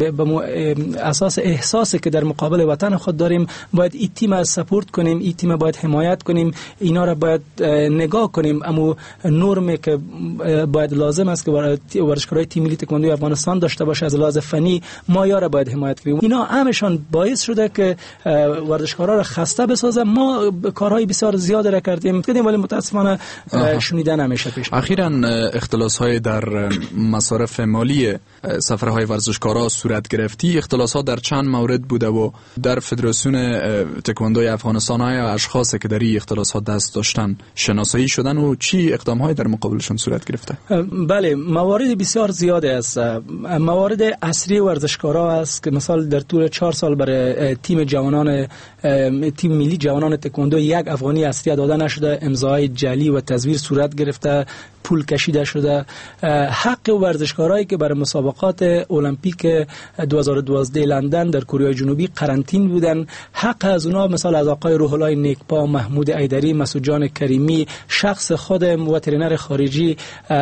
به اساس احساسی که در مقابل وطن خود داریم باید این تیم از سپورت کنیم، این تیم باید حمایت کنیم، اینا را باید نگاه کنیم. اما نرمی که باید لازم است که ورزشکارای تیم ملی تکواندو افغانستان داشته باشه از لحاظ فنی، ما یا را باید حمایت کنیم. اینا همشان باعث شده که ورزشکارا را خسته بسازه. ما کارهای بسیار زیاد را کردیم کردیم ولی متاسفانه شنیدن همیشه پیش. اخیراً اختلاس‌های در مصارف مالی سفرهای ورزشکارا صورت گرفتی. اختلاسات در چند مورد بوده و در فدراسیون تکواندوی افغانستان های اشخاصی که در این اختلاسات دست داشتن شناسایی شدن و چی اقدام‌های در مقابلشون صورت گرفته؟ بله، موارد بسیار زیاده است. موارد اصلی ورزشکارا است که مثلا در طول چهار سال برای تیم جوانان تیم ملی جوانان تکواندو یک افغانی اصلی داده نشده، امضای جعلی و تزویر صورت گرفته، پول کشیده شده. حق ورزشکارایی که برای مسابقات المپیک دو هزار و دوازده لندن در کره جنوبی قرنطین بودن، حق از اونا مثلا از آقای روح الله نیکپا، محمود ایدری، مسعود جان کریمی، شخص خودم و ترینر خارجی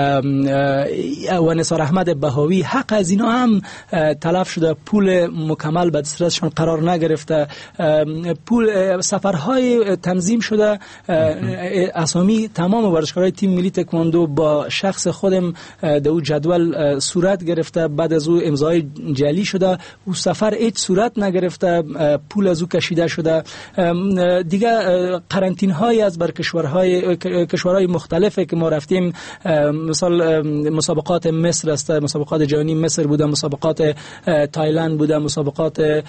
و نثار احمد بهاوی، حق از اینا هم تلف شده. پول مکمل به دسترسشون قرار نگرفته، پول سفرهای تنظیم شده. اسامی تمام ورزشکارای تیم ملی تکواندو با شخص خودم در او جدول صورت گرفته، بعد از او امضای جعلی شده، او سفر هیچ صورت نگرفته، پول از او کشیده شده. دیگه قرنطین های از بر کشورهای کشورهای مختلفه که ما رفتیم، مثلا مسابقات مصر است، مسابقات جهانی مصر بوده، مسابقات تایلند بوده، مسابقات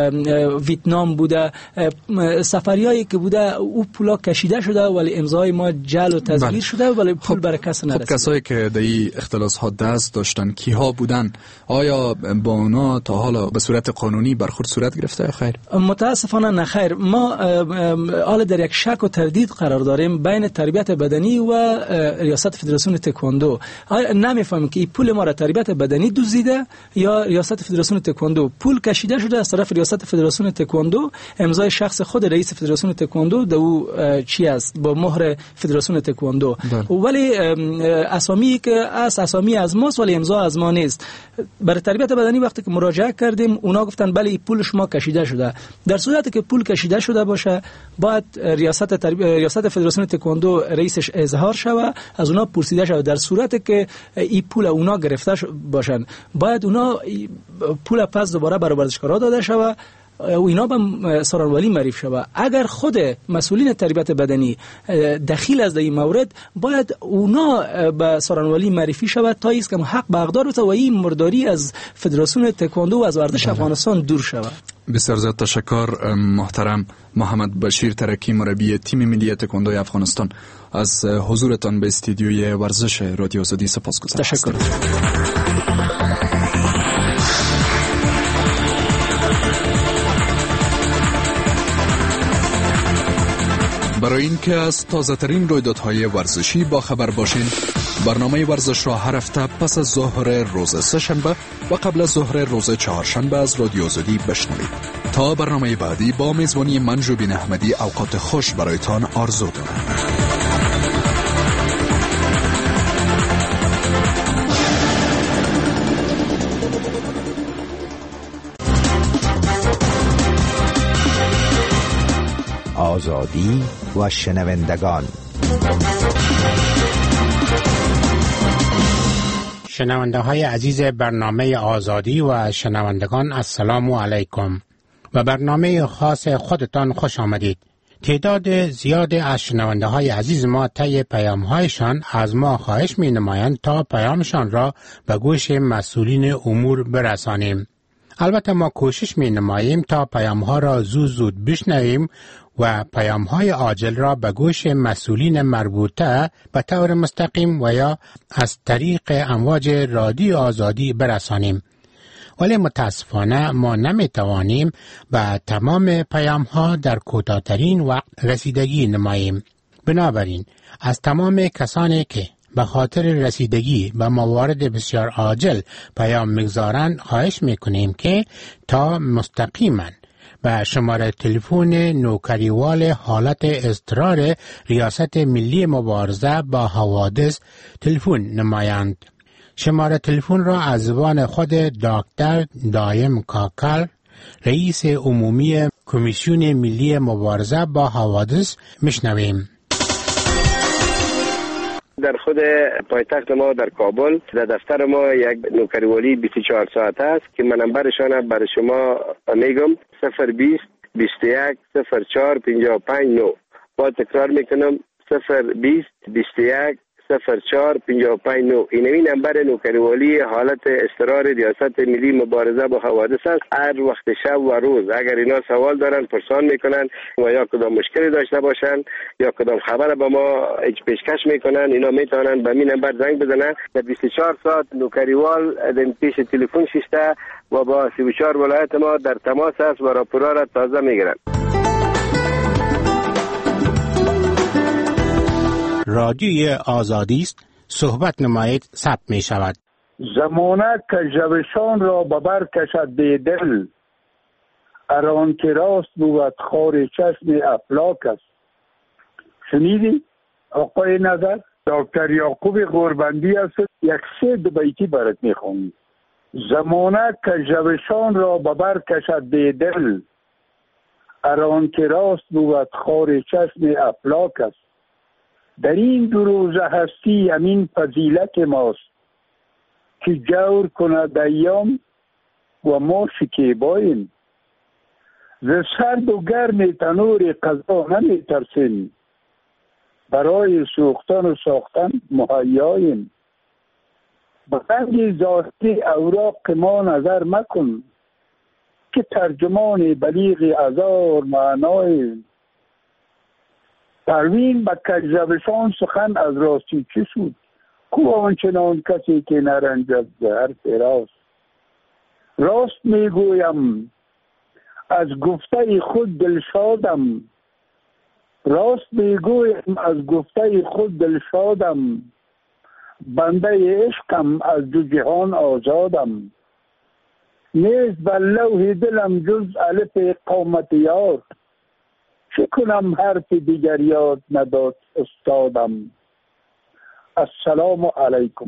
ویتنام بوده، سفریایی که بوده او پولا کشیده شده ولی امضای ما جعل و تزویر شده ولی پول برای کس نرسید. خب کسایی که در این اختلاس ها دست داشتن کیها بودن؟ آیا با اونا تا حالا به صورت قانونی برخورد صورت گرفته یا خیر؟ متاسفانه نه خیر. ما حالا در یک شک و تردید قرار داریم بین تربیت بدنی و ریاست فدراسیون تکواندو. نمیفهمیم که این پول ما را تربیت بدنی دزدیده یا ریاست فدراسیون تکواندو. پول کشیده شده از طرف ریاست فدراسیون تکواندو، امضای شخص خود رئیس فدراسیون تکواندو دو او چی است با مهر فدراسیون تکواندو، ولی اسامی که از اسامی از ماست ولی امضا از ما نیست. برای تربیت بدنی وقتی که مراجعه کردیم اونا گفتن بله پول شما کشیده شده. در صورتی که پول کشیده شده باشه باید ریاست تربیت ریاست فدراسیون تکواندو رئیسش اظهار شود، از اونا پرسیده شود. در صورتی که این پول اونا گرفته باشن باید اونا پول پس دوباره برای ورزشکارا داده شود و اینا به سارنوالی معرفی شود. اگر خود مسئولین تربیت بدنی دخیل از این مورد باید اونا به سارنوالی معرفی شود تا ایست که حق به اقدار و این مرداری از فدراسیون تکواندو و از ورزش افغانستان دور شود. بسیار زیاد تشکر محترم محمد بشیر ترکی، مربی تیم ملی تکواندو افغانستان، از حضورتان به استودیوی ورزش رادیو آزادی سپاسگزارم. تشکر. برای اینکه از تازه ترین رویدادهای ورزشی با خبر باشین، برنامه ورزش را هر هفته پس از ظهر روز سه‌شنبه و قبل از ظهر روز چهارشنبه از رادیو آزادی بشنوید. تا برنامه بعدی با میزبانی من جوبین احمدی اوقات خوش برایتان آرزو دارم. آزادی و شنوندگان. شنونده های عزیز برنامه آزادی و شنوندگان السلام علیکم و برنامه خاص خودتان خوش آمدید. تعداد زیاد از شنونده های عزیز ما طی پیام هایشان از ما خواهش می نمایند تا پیامشان را به گوش مسئولین امور برسانیم. البته ما کوشش می نماییم تا پیام ها را زود زود بشنویم و پیام های عاجل را به گوش مسئولین مربوطه به طور مستقیم و یا از طریق امواج رادیو آزادی برسانیم. ولی متاسفانه ما نمی توانیم به تمام پیام ها در کوتاه‌ترین وقت رسیدگی نماییم. بنابراین از تمام کسانی که به خاطر رسیدگی به موارد بسیار عاجل پیام میگذارند خواهش میکنیم که تا مستقیما به شماره تلفن نوکریوال حالت اضطرار ریاست ملی مبارزه با حوادث تلفن نمایند. شماره تلفن را از زبان خود دکتر دایم کاکل، رئیس عمومی کمیسیون ملی مبارزه با حوادث میشنویم. در خود پایتخت ما در کابل در دفتر ما یک نوکریوالی بیست و چهار ساعت است که منبرشان برای شما میگم صفر بیست بیست و یک صفر چهار پنجاه و پنج نه. با تکرار میکنم صفر بیست بیست و یک صفر چهار پنجاه و پنج نه. این نمبر نوکریوالی حالت اضطرار ریاست ملی مبارزه با حوادث است. هر وقت شب و روز اگر اینا سوال دارن پرسان میکنن و یا کدام مشکلی داشته باشن یا کدام خبر به ما پیشکش میکنن، اینا میتونن به این نمبر زنگ بزنن. در بیست و چهار ساعت نوکریوال در پیش تلفن شیسته و با سی و چهار ولایت ما در تماس است و راپورا را تازه میگیرن. رادیوی آزادی است، صحبت نمایید ثبت می شود. زمانه که جوشان را ببر کشد به دل، اران که راست بود خار چشم افلاک است. شنیدی آقای نظر؟ دکتر یعقوب غوربندی است. یک سه بیتی برات میخونم. زمانه که جوشان را ببر کشد به دل، اران که راست بود خار چشم افلاک است. در این دو روزه هستی امین فضیلت ماست که جور کند ایام و ما شکیباییم. ز سرد و گرم تنور قضا نمی ترسیم، برای سوختن و ساختن مهیاییم. به رنگ ظاهری اوراق ما نظر مکن که ترجمان بلیغ هزار معناییم. پروین به کجروشان سخن از راستی چه شد؟ کو آنچنان کسی که نرنجد ز حرف راست. راست میگویم از گفته خود دلشادم، راست میگویم از گفته خود دلشادم. بنده عشقم از دو جهان آزادم. نیست بر لوح دلم جز الف قامت یار، چه کنم حرف دیگر یاد نداد استادم. السلام علیکم.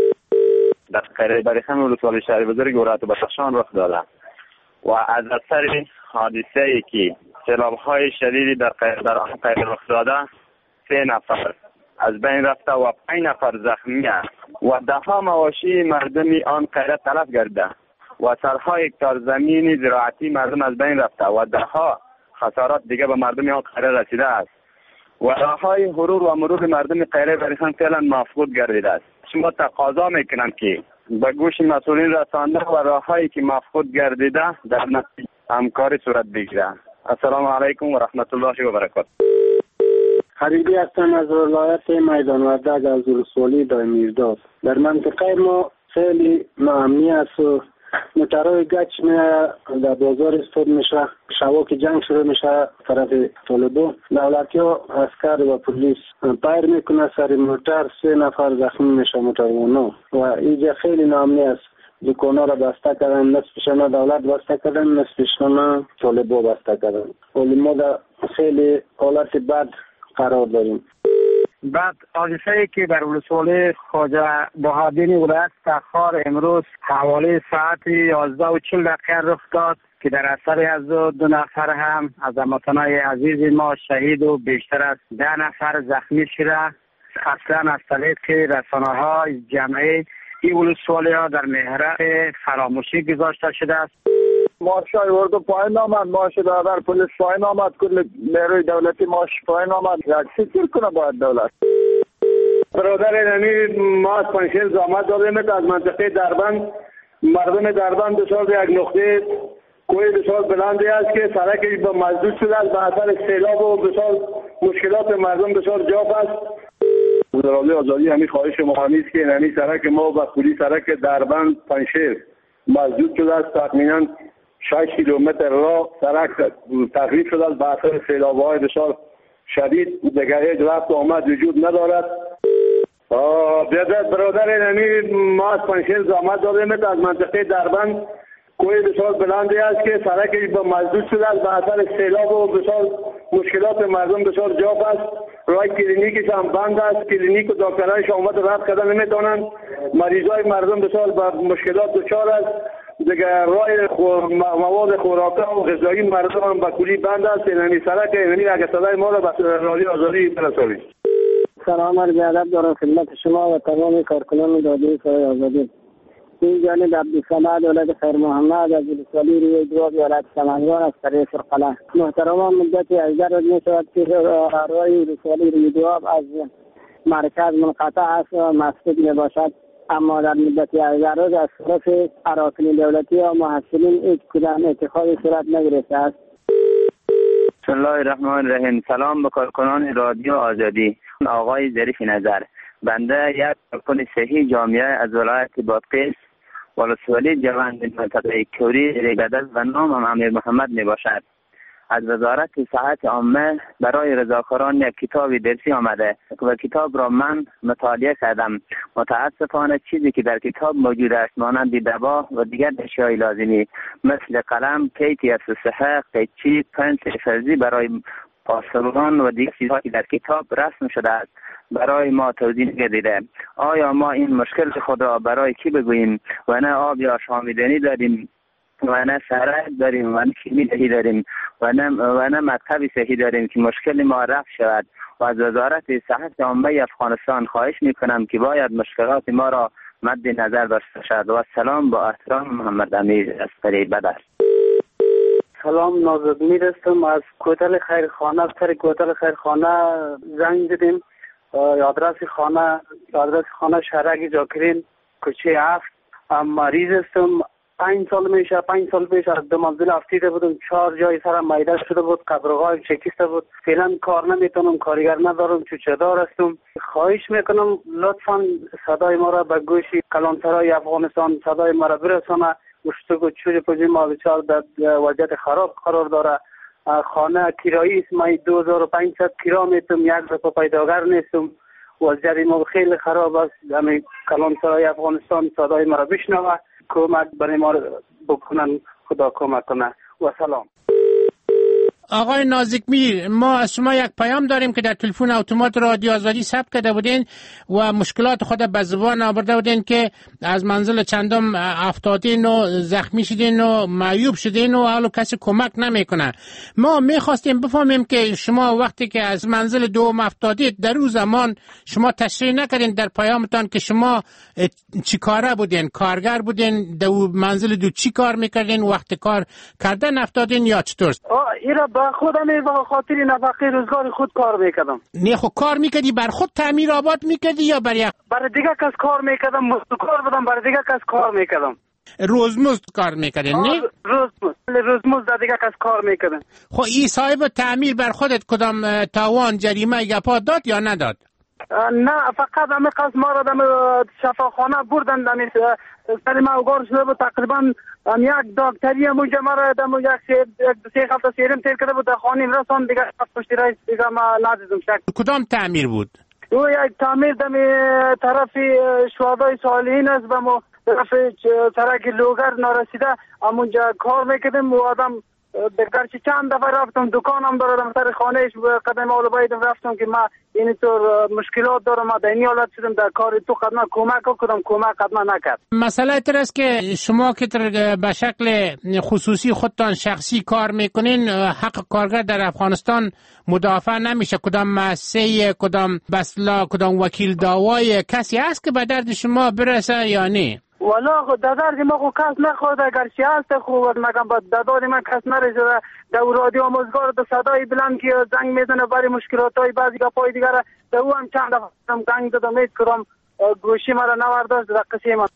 در قریه بریخان ولسوالی شهر بزرگ ولایت بدخشان رخ داده و از اثر حادثه ای که سیلاب های شدیدی در در آن قریه رخ داده سه نفر از بین رفته و پنج نفر زخمی و ده ها مواشی مردمی آن قریه تلف گرده و صدها هکتار زمین زراعتی مردم از بین رفته و ده ها خسارات دیگه به مردم آن قریه رسیده است و راههای مرور و مرور مردم قریه بریخان فعلا مفقود گردیده است. شما تقاضا میکنم که به گوش مسئولین رسانده و راههایی که مفقود گردیده در نتیجه همکاری صورت بگیره. السلام علیکم و رحمت الله و برکاته. حبیبی هستم از ولایت میدان وردگ از ولسوالی دایمیرداد. در منطقه ما خیلی ناامنی است و موترهای گچ میره در بازار استاد میشه، شبا که جنگ شروع میشه طرف طالبان دولتی ها عسکر و پلیس پایر میکنه سر موتر، سه نفر زخمی میشه موتروانو و اینجا خیلی ناامنی است. دکانا را بسته کردن، نصفشان دولت بسته کردن، نصفشان طالبان بسته کردن. ولی ما در خیلی حالت بد قرار داریم. بعد حادثه‌ای که در ولسوالی خواجه بهادین ولایت تخار امروز حوالی ساعت یازده و چهل دقیقه رخ داد که در اثر از دو نفر هم از هموطنان عزیز ما شهید و بیشتر از ده نفر زخمی شده. اصلا از طریق رسانه‌های جمعی این ولسوالی ها در محرق فراموشی گذاشته شده است. ماشای اردو پایین آمد، ماش دادر پلیس پایین آمد، کل نیروی دولتی ماش پایین آمد. یک چی کنه باید دولت؟ برادر نمی ما از پنشیر زحمت دادیم از منطقه دربند. مردم دربند بسیار یک نقطه کوی بسیار بلندی است که سرکش به مسدود شده است به اثر سیلاب و بسیار مشکلات مردم بسیار جاف است. وزرای آزادی همین خواهش ما همی است که همین سرک ما و کلی سرک دربند پنشیر مسدود شده است. تقریبا شش کیلومتر راه سرک تخریب شده است به اثر سیلاب‌های بسیار شدید. دیگر هیچ رفت و آمد وجود ندارد. بیادر برادر نمی ما از پنشیر زحمت دادیم از منطقه دربند کوی بسیار بلندی است که سرکش به مسدود شده است به اثر سیلاب و بسیار مشکلات مردم بسیار جاف است. راه کلینیکش هم بند است. کلینیک و دکترایش آمد رفت کردن نمیتونند. مریضای مردم بسیار به مشکلات دچار است. دیگه راه خور... مواد خوراکی و غذایی مردم هم به کلی بند است. یعنی سرک یعنی اگه صدای ما را به رادیو آزادی برسانید. سلام عرض ادب دارم خدمت شما و تمام کارکنان رادیو صدای آزادی. این جانب عبدالصمد ولد خیر محمد از ولسوالی روی جواب ولایت سمنگان از قریه سرقلعه. محترمان مدت هجده روز می شود که راه ولسوالی روی جواب از مرکز منقطع است و مسدود می باشد، اما در مدت هجده روز از طرف اراکین دولتی و محصلین هیچ کدام اتخاذی صورت نگرفته است. بسم الله الرحمن الرحیم. سلام به کارکنان رادیو آزادی. آقای ظریف نظر، بنده یک کارکن صحی جامعه از ولایت بادغیس ولسوالی جوند منطقه کوری ریگدز و نامم امیر محمد می باشد. از وزارت صحت عامه برای رضاکاران یک کتابی درسی آمده و کتاب را من مطالعه کردم. متاسفانه چیزی که در کتاب موجود است مانند دوا و دیگر اشیاء لازمی مثل قلم، کیتی از صحه، قیچی، پنسل فرزی برای پاسداران و دیگر چیزها که در کتاب رسم شده است برای ما توضیح گردیده. آیا ما این مشکل خود را برای کی بگوییم؟ و نه آب یا شامیدنی داریم و نه سرک داریم و نه کیمیایی داریم و نه و نه مطبی صحی داریم که مشکل ما رفع شود. و از وزارت صحت عامه افغانستان خواهش میکنم که باید مشکلات ما را مد نظر داشته شود. و سلام با احترام محمد امیر اسقری بدر. سلام، نازد میرستم از کوتل خیرخانه. سر کوتل خیرخانه زنگ دیدیم. آدرس خانه آدرس خانه شهرک جاکرین کوچه هفت. مریض استم. پنج سال میشه پنج سال پیش از دو منزل افتیده بودم. چهار جای سرم میده شده بود. قبرغای شکسته بود. فعلا کار نمیتونم، کارگر ندارم، چوچه دار هستم. خواهش میکنم لطفا صدای ما را به گوش کلانترهای افغانستان صدای ما را برسانه. مشتق چوری پوزی ما بچار در وضعیت خراب قرار داره. خانه کرایی است. من دو هزار و پانصد کرا میتونم، یک روپا پیداگر نیستم. وضعیت ما خیلی خراب است. همین کلانترهای افغانستان صدای ما را بشنوه، کمک برای ما بکنن. خدا کمک کنه. و سلام. آقای نازک میر، ما از شما یک پیام داریم که در تلفن اتومات رادیو آزادی ثبت کرده بودین و مشکلات خود به زبان آورده بودین که از منزل چندم افتادین و زخمی شدین و معیوب شدین و حالا کسی کمک نمیکنه. ما میخواستیم بفهمیم که شما وقتی که از منزل دوم افتادید در اون زمان شما تشریح نکردین در پیامتان که شما چی کاره بودین؟ کارگر بودین؟ در منزل دو چی کار میکردین؟ وقت کار کردن افتادین یا چطور؟ ایرا با خودم به خاطر نفقه روزگار خود کار میکردم. نه خب کار میکردی بر خود تعمیر آباد میکردی یا بر یک برای دیگه کس کار میکردم؟ مستقر بودم برای دیگه کس کار میکردم. روزمزد کار میکردن نه؟ روزمزد روزمزد در دیگه کس کار میکردن. خب این صاحب تعمیر بر خودت کدام تاوان جریمه گپا داد یا نداد؟ نه فقط همه قسم ما را دم شفاخانه بردن. دم سر ما اوگار شده بود. تقریبا یک دکتری موجه ما را دم یک سه هفته سیرم تیر کرده بود. در خانه رسان دیگه پشتی رایس دیگه ما ندیدم. شک کدام تعمیر بود؟ او یک تعمیر دم طرف شهدای صالحین است. به ما طرف سرک لوگر نارسیده همونجا کار میکردیم و آدم گرچه چند دفعه رفتم دکانم دارم سر خانهش قدم اول بایدم رفتم که ما اینطور مشکلات دارم، ما در این حالت شدم در کار تو قدم کمک کردم، کمک قدم نکرد. مسئله تر است که شما که به شکل خصوصی خودتان شخصی کار میکنین، حق کارگر در افغانستان مدافع نمیشه. کدام مؤسسه، کدام بسلا، کدام وکیل دعوای کسی هست که به درد شما برسه یا نه؟ والا خود دادار ما خود کس نخورده، اگرچه هست خوب مگم با دادار من کس نرسده. در رادیو آموزگار دو صدای بلند که زنگ میزنه برای مشکلات های بعضی گپای دیگر، در او هم چند دفعه زنگ دادم مید کردم گوشی مرا نورداشت در قصه من.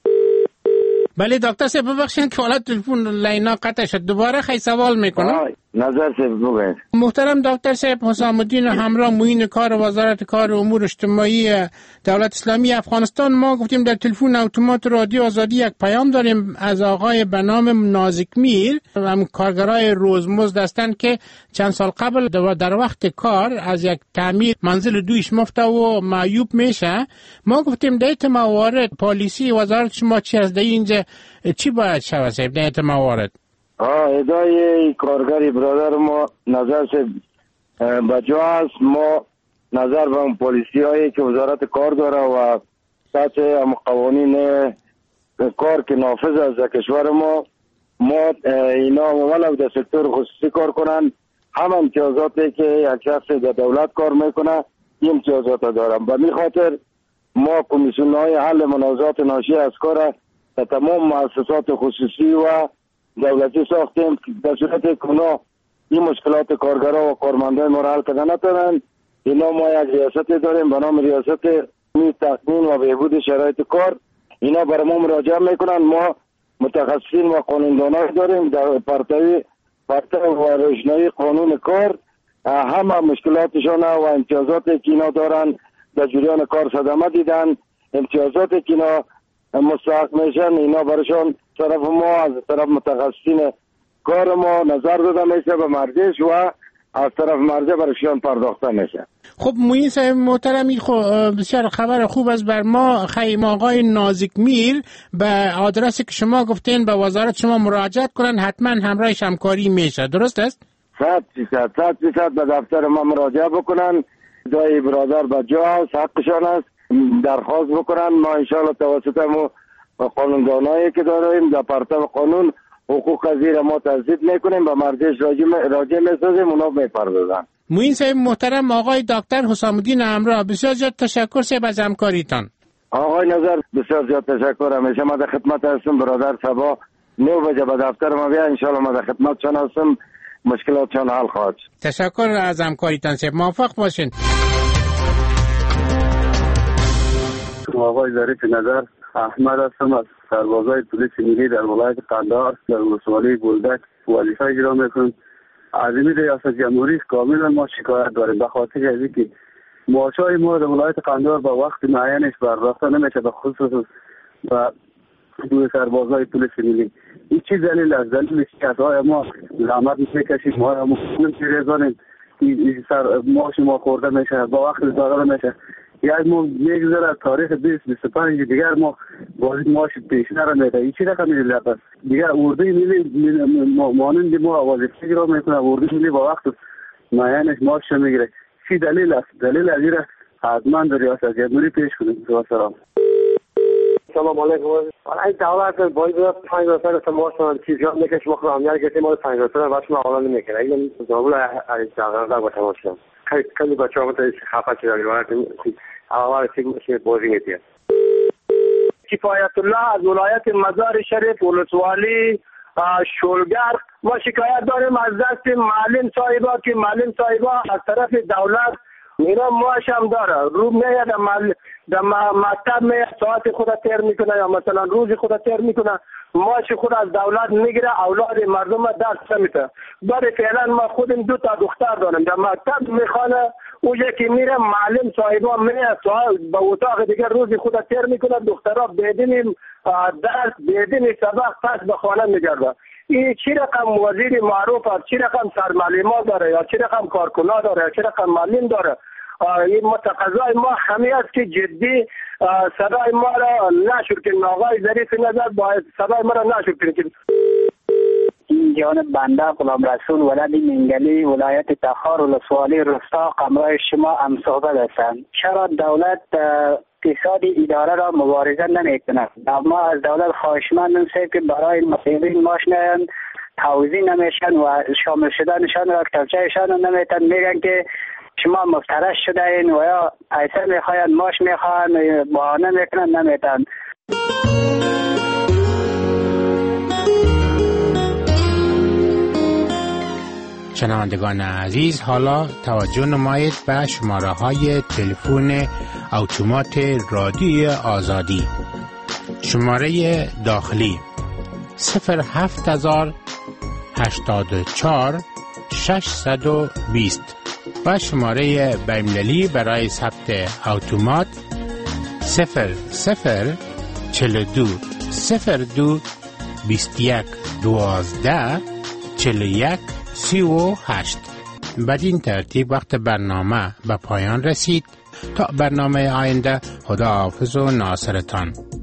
بله دکتر صاحب ببخشید که حالا تلفن لینا قطع شد، دوباره خیلی سوال میکنم. نظر صاحب بگوید. محترم دکتر صاحب، حسام الدین همراه معین کار وزارت کار و امور اجتماعی دولت اسلامی افغانستان، ما گفتیم در تلفن اتومات رادیو آزادی یک پیام داریم از آقای به نام نازک میر، هم کارگرای روزمزد هستند که چند سال قبل در وقت کار از یک تعمیر منزل دویش مفته و معیوب میشه. ما گفتیم در این موارد پالیسی وزارت شما چی است؟ در اینجا چی باید شود صاحب در این موارد؟ آه ادای کارگری برادر ما نظر سے بجا است. ما نظر به اون پالیسی هایی که وزارت کار داره و سطح هم قوانین کار که نافذ است در کشور ما، ما اینا ولو در سکتور خصوصی کار کنن، هم امتیازاتی که یک شخص در دولت کار میکنه این امتیازات دارن. به می خاطر ما کمیسیون های حل منازعات ناشی از کار در تمام مؤسسات خصوصی و دولتی ساختیم در صورت که اونا این مشکلات کارگرها و کارمندان ما را حل کردن نتونن. اینا ما یک ریاست داریم به نام ریاست تقنین و بهبود شرایط کار. اینا برای ما مراجعه میکنن. ما متخصصین و قانوندانای داریم در پرتوی پرتو و روشنایی قانون کار، همه مشکلاتشان و امتیازاتی که اینا دارن در جریان کار صدمه دیدن، امتیازاتی که اینا مستحق میشن، اینا برشان طرف ما از طرف متخصصین کار ما نظر داده میشه به مرجعش و از طرف مرجع برشان پرداخته میشه. خب معین صاحب محترمی، خب بسیار خبر خوب است بر ما. خیلی آقای نازک میر به آدرسی که شما گفتین به وزارت شما مراجعت کنن، حتما همراهش همکاری میشه، درست است؟ صد فیصد صد فیصد به دفتر ما مراجعه بکنن. دای برادر به جا است، حقشان است، درخواست بکنن. ما انشاءالله توسط ما قانوندانایی که داریم در پرتو قانون حقوق زیر ما تثبیت میکنیم، به مرجعش راجع میسازیم، اونا میپردازن. معین صاحب محترم، آقای دکتر حسام الدین همراه، بسیار زیاد تشکر صاحب از همکاریتان. آقای نظر بسیار زیاد تشکر. همیشه ما در خدمت هستم. برادر صبح نه بجه به دفتر ما بیا، انشاءالله ما در خدمتشان هستم، مشکلاتشان حل خواهد. تشکر از همکاریتان صاحب، موفق باشین. آقای ظریف نظر احمد هستم از سربازای پلیس ملی در ولایت قندهار در ولسوالی بولدک وظیفه اجرا میکنم. از این ریاست جمهوری کاملا ما شکایت داریم به خاطر از اینکه معاشای ما در ولایت قندهار با وقت معینش پرداخته نمیشه، به خصوص و دو سربازای پلیس ملی. این چی دلیل از دلیل شکایت‌های ما زحمت میکشیم، ما هم می‌ریزانیم، این سر معاش ما خورده میشه، با وقت داده نمیشه. یک ما میگذره تاریخ بیست بیست و پنج دیگر ما بازی معاش پیش نرمیده. این چی رقمی دیلت است؟ دیگر اردوی ملی مانند ما وظیفه اجرا میکنه، اردوی ملی با وقت معینش معاش میگیره. چی دلیل است؟ دلیل از این حتما در ریاست جمهوری پیش کنیم. سلام. سلام علیکم. این دولت باید پنج درصد معاش چیزا میکشه، ما خودمون میگیم ما پنج درصد واسه ما حالا نمیکنه. این دولت از جنگل با تماشا خیلی بچه‌ها تا خفه شدن روایت اول چه بازی می‌دید. کفایت الله از ولایت مزار شریف ولسوالی شولگر ما شکایت داریم از دست معلم صاحبا که معلم صاحبا از طرف دولت اینا معاش هم داره، رو میاد در مکتب میاد ساعت خود تیر میکنه یا مثلا روز خود تیر میکنه، معاش خود از دولت میگیره، اولاد مردم درس نمیده. برای فعلا ما خودم دو تا دختر دارم در مکتب میخوانه، او یکی میره معلم صاحبا میاد به اتاق دیگر روز خود تیر میکنه، دخترها بدون درس بدون سبق پس به خانه میگرده. این چی رقم وزیر معروف است، چی رقم سرمعلما داره یا چی رقم کارکنا داره یا چی رقم معلم داره. این متقاضای ما همه است که جدی صدای ما را نشر کنید. آقای ظریف نظر باید صدای ما را نشر کنید. این جانب بنده غلام رسول ولد منگلی ولایت تخار ولسوالی رستاق همراه شما هم صحبت هستند. چرا دولت اقتصادی اداره را مبارزه نمی کند؟ ما از دولت خواهشمند هستیم که برای مسئولین ماشین توضیح نمیشن و شامل شدنشان را کتابچهشان نمیتن، میگن که شما مفترش شده این و یا ایسا میخواین ماش میخواین بحانه میکنن نمیتن. شنوندگان عزیز، حالا توجه نمایید به شماره های تلفن اتومات رادیوی آزادی. شماره داخلی صفر هفت هزار هشتاد و چهار ششصد و بیست و شماره بین‌المللی برای ثبت اتومات صفر صفر چهل و دو صفر دو بیست و یک دوازده چهل و یک سی و هشت. بدین ترتیب وقت برنامه به پایان رسید. تا برنامه آینده، خدا حافظ و ناصرتان.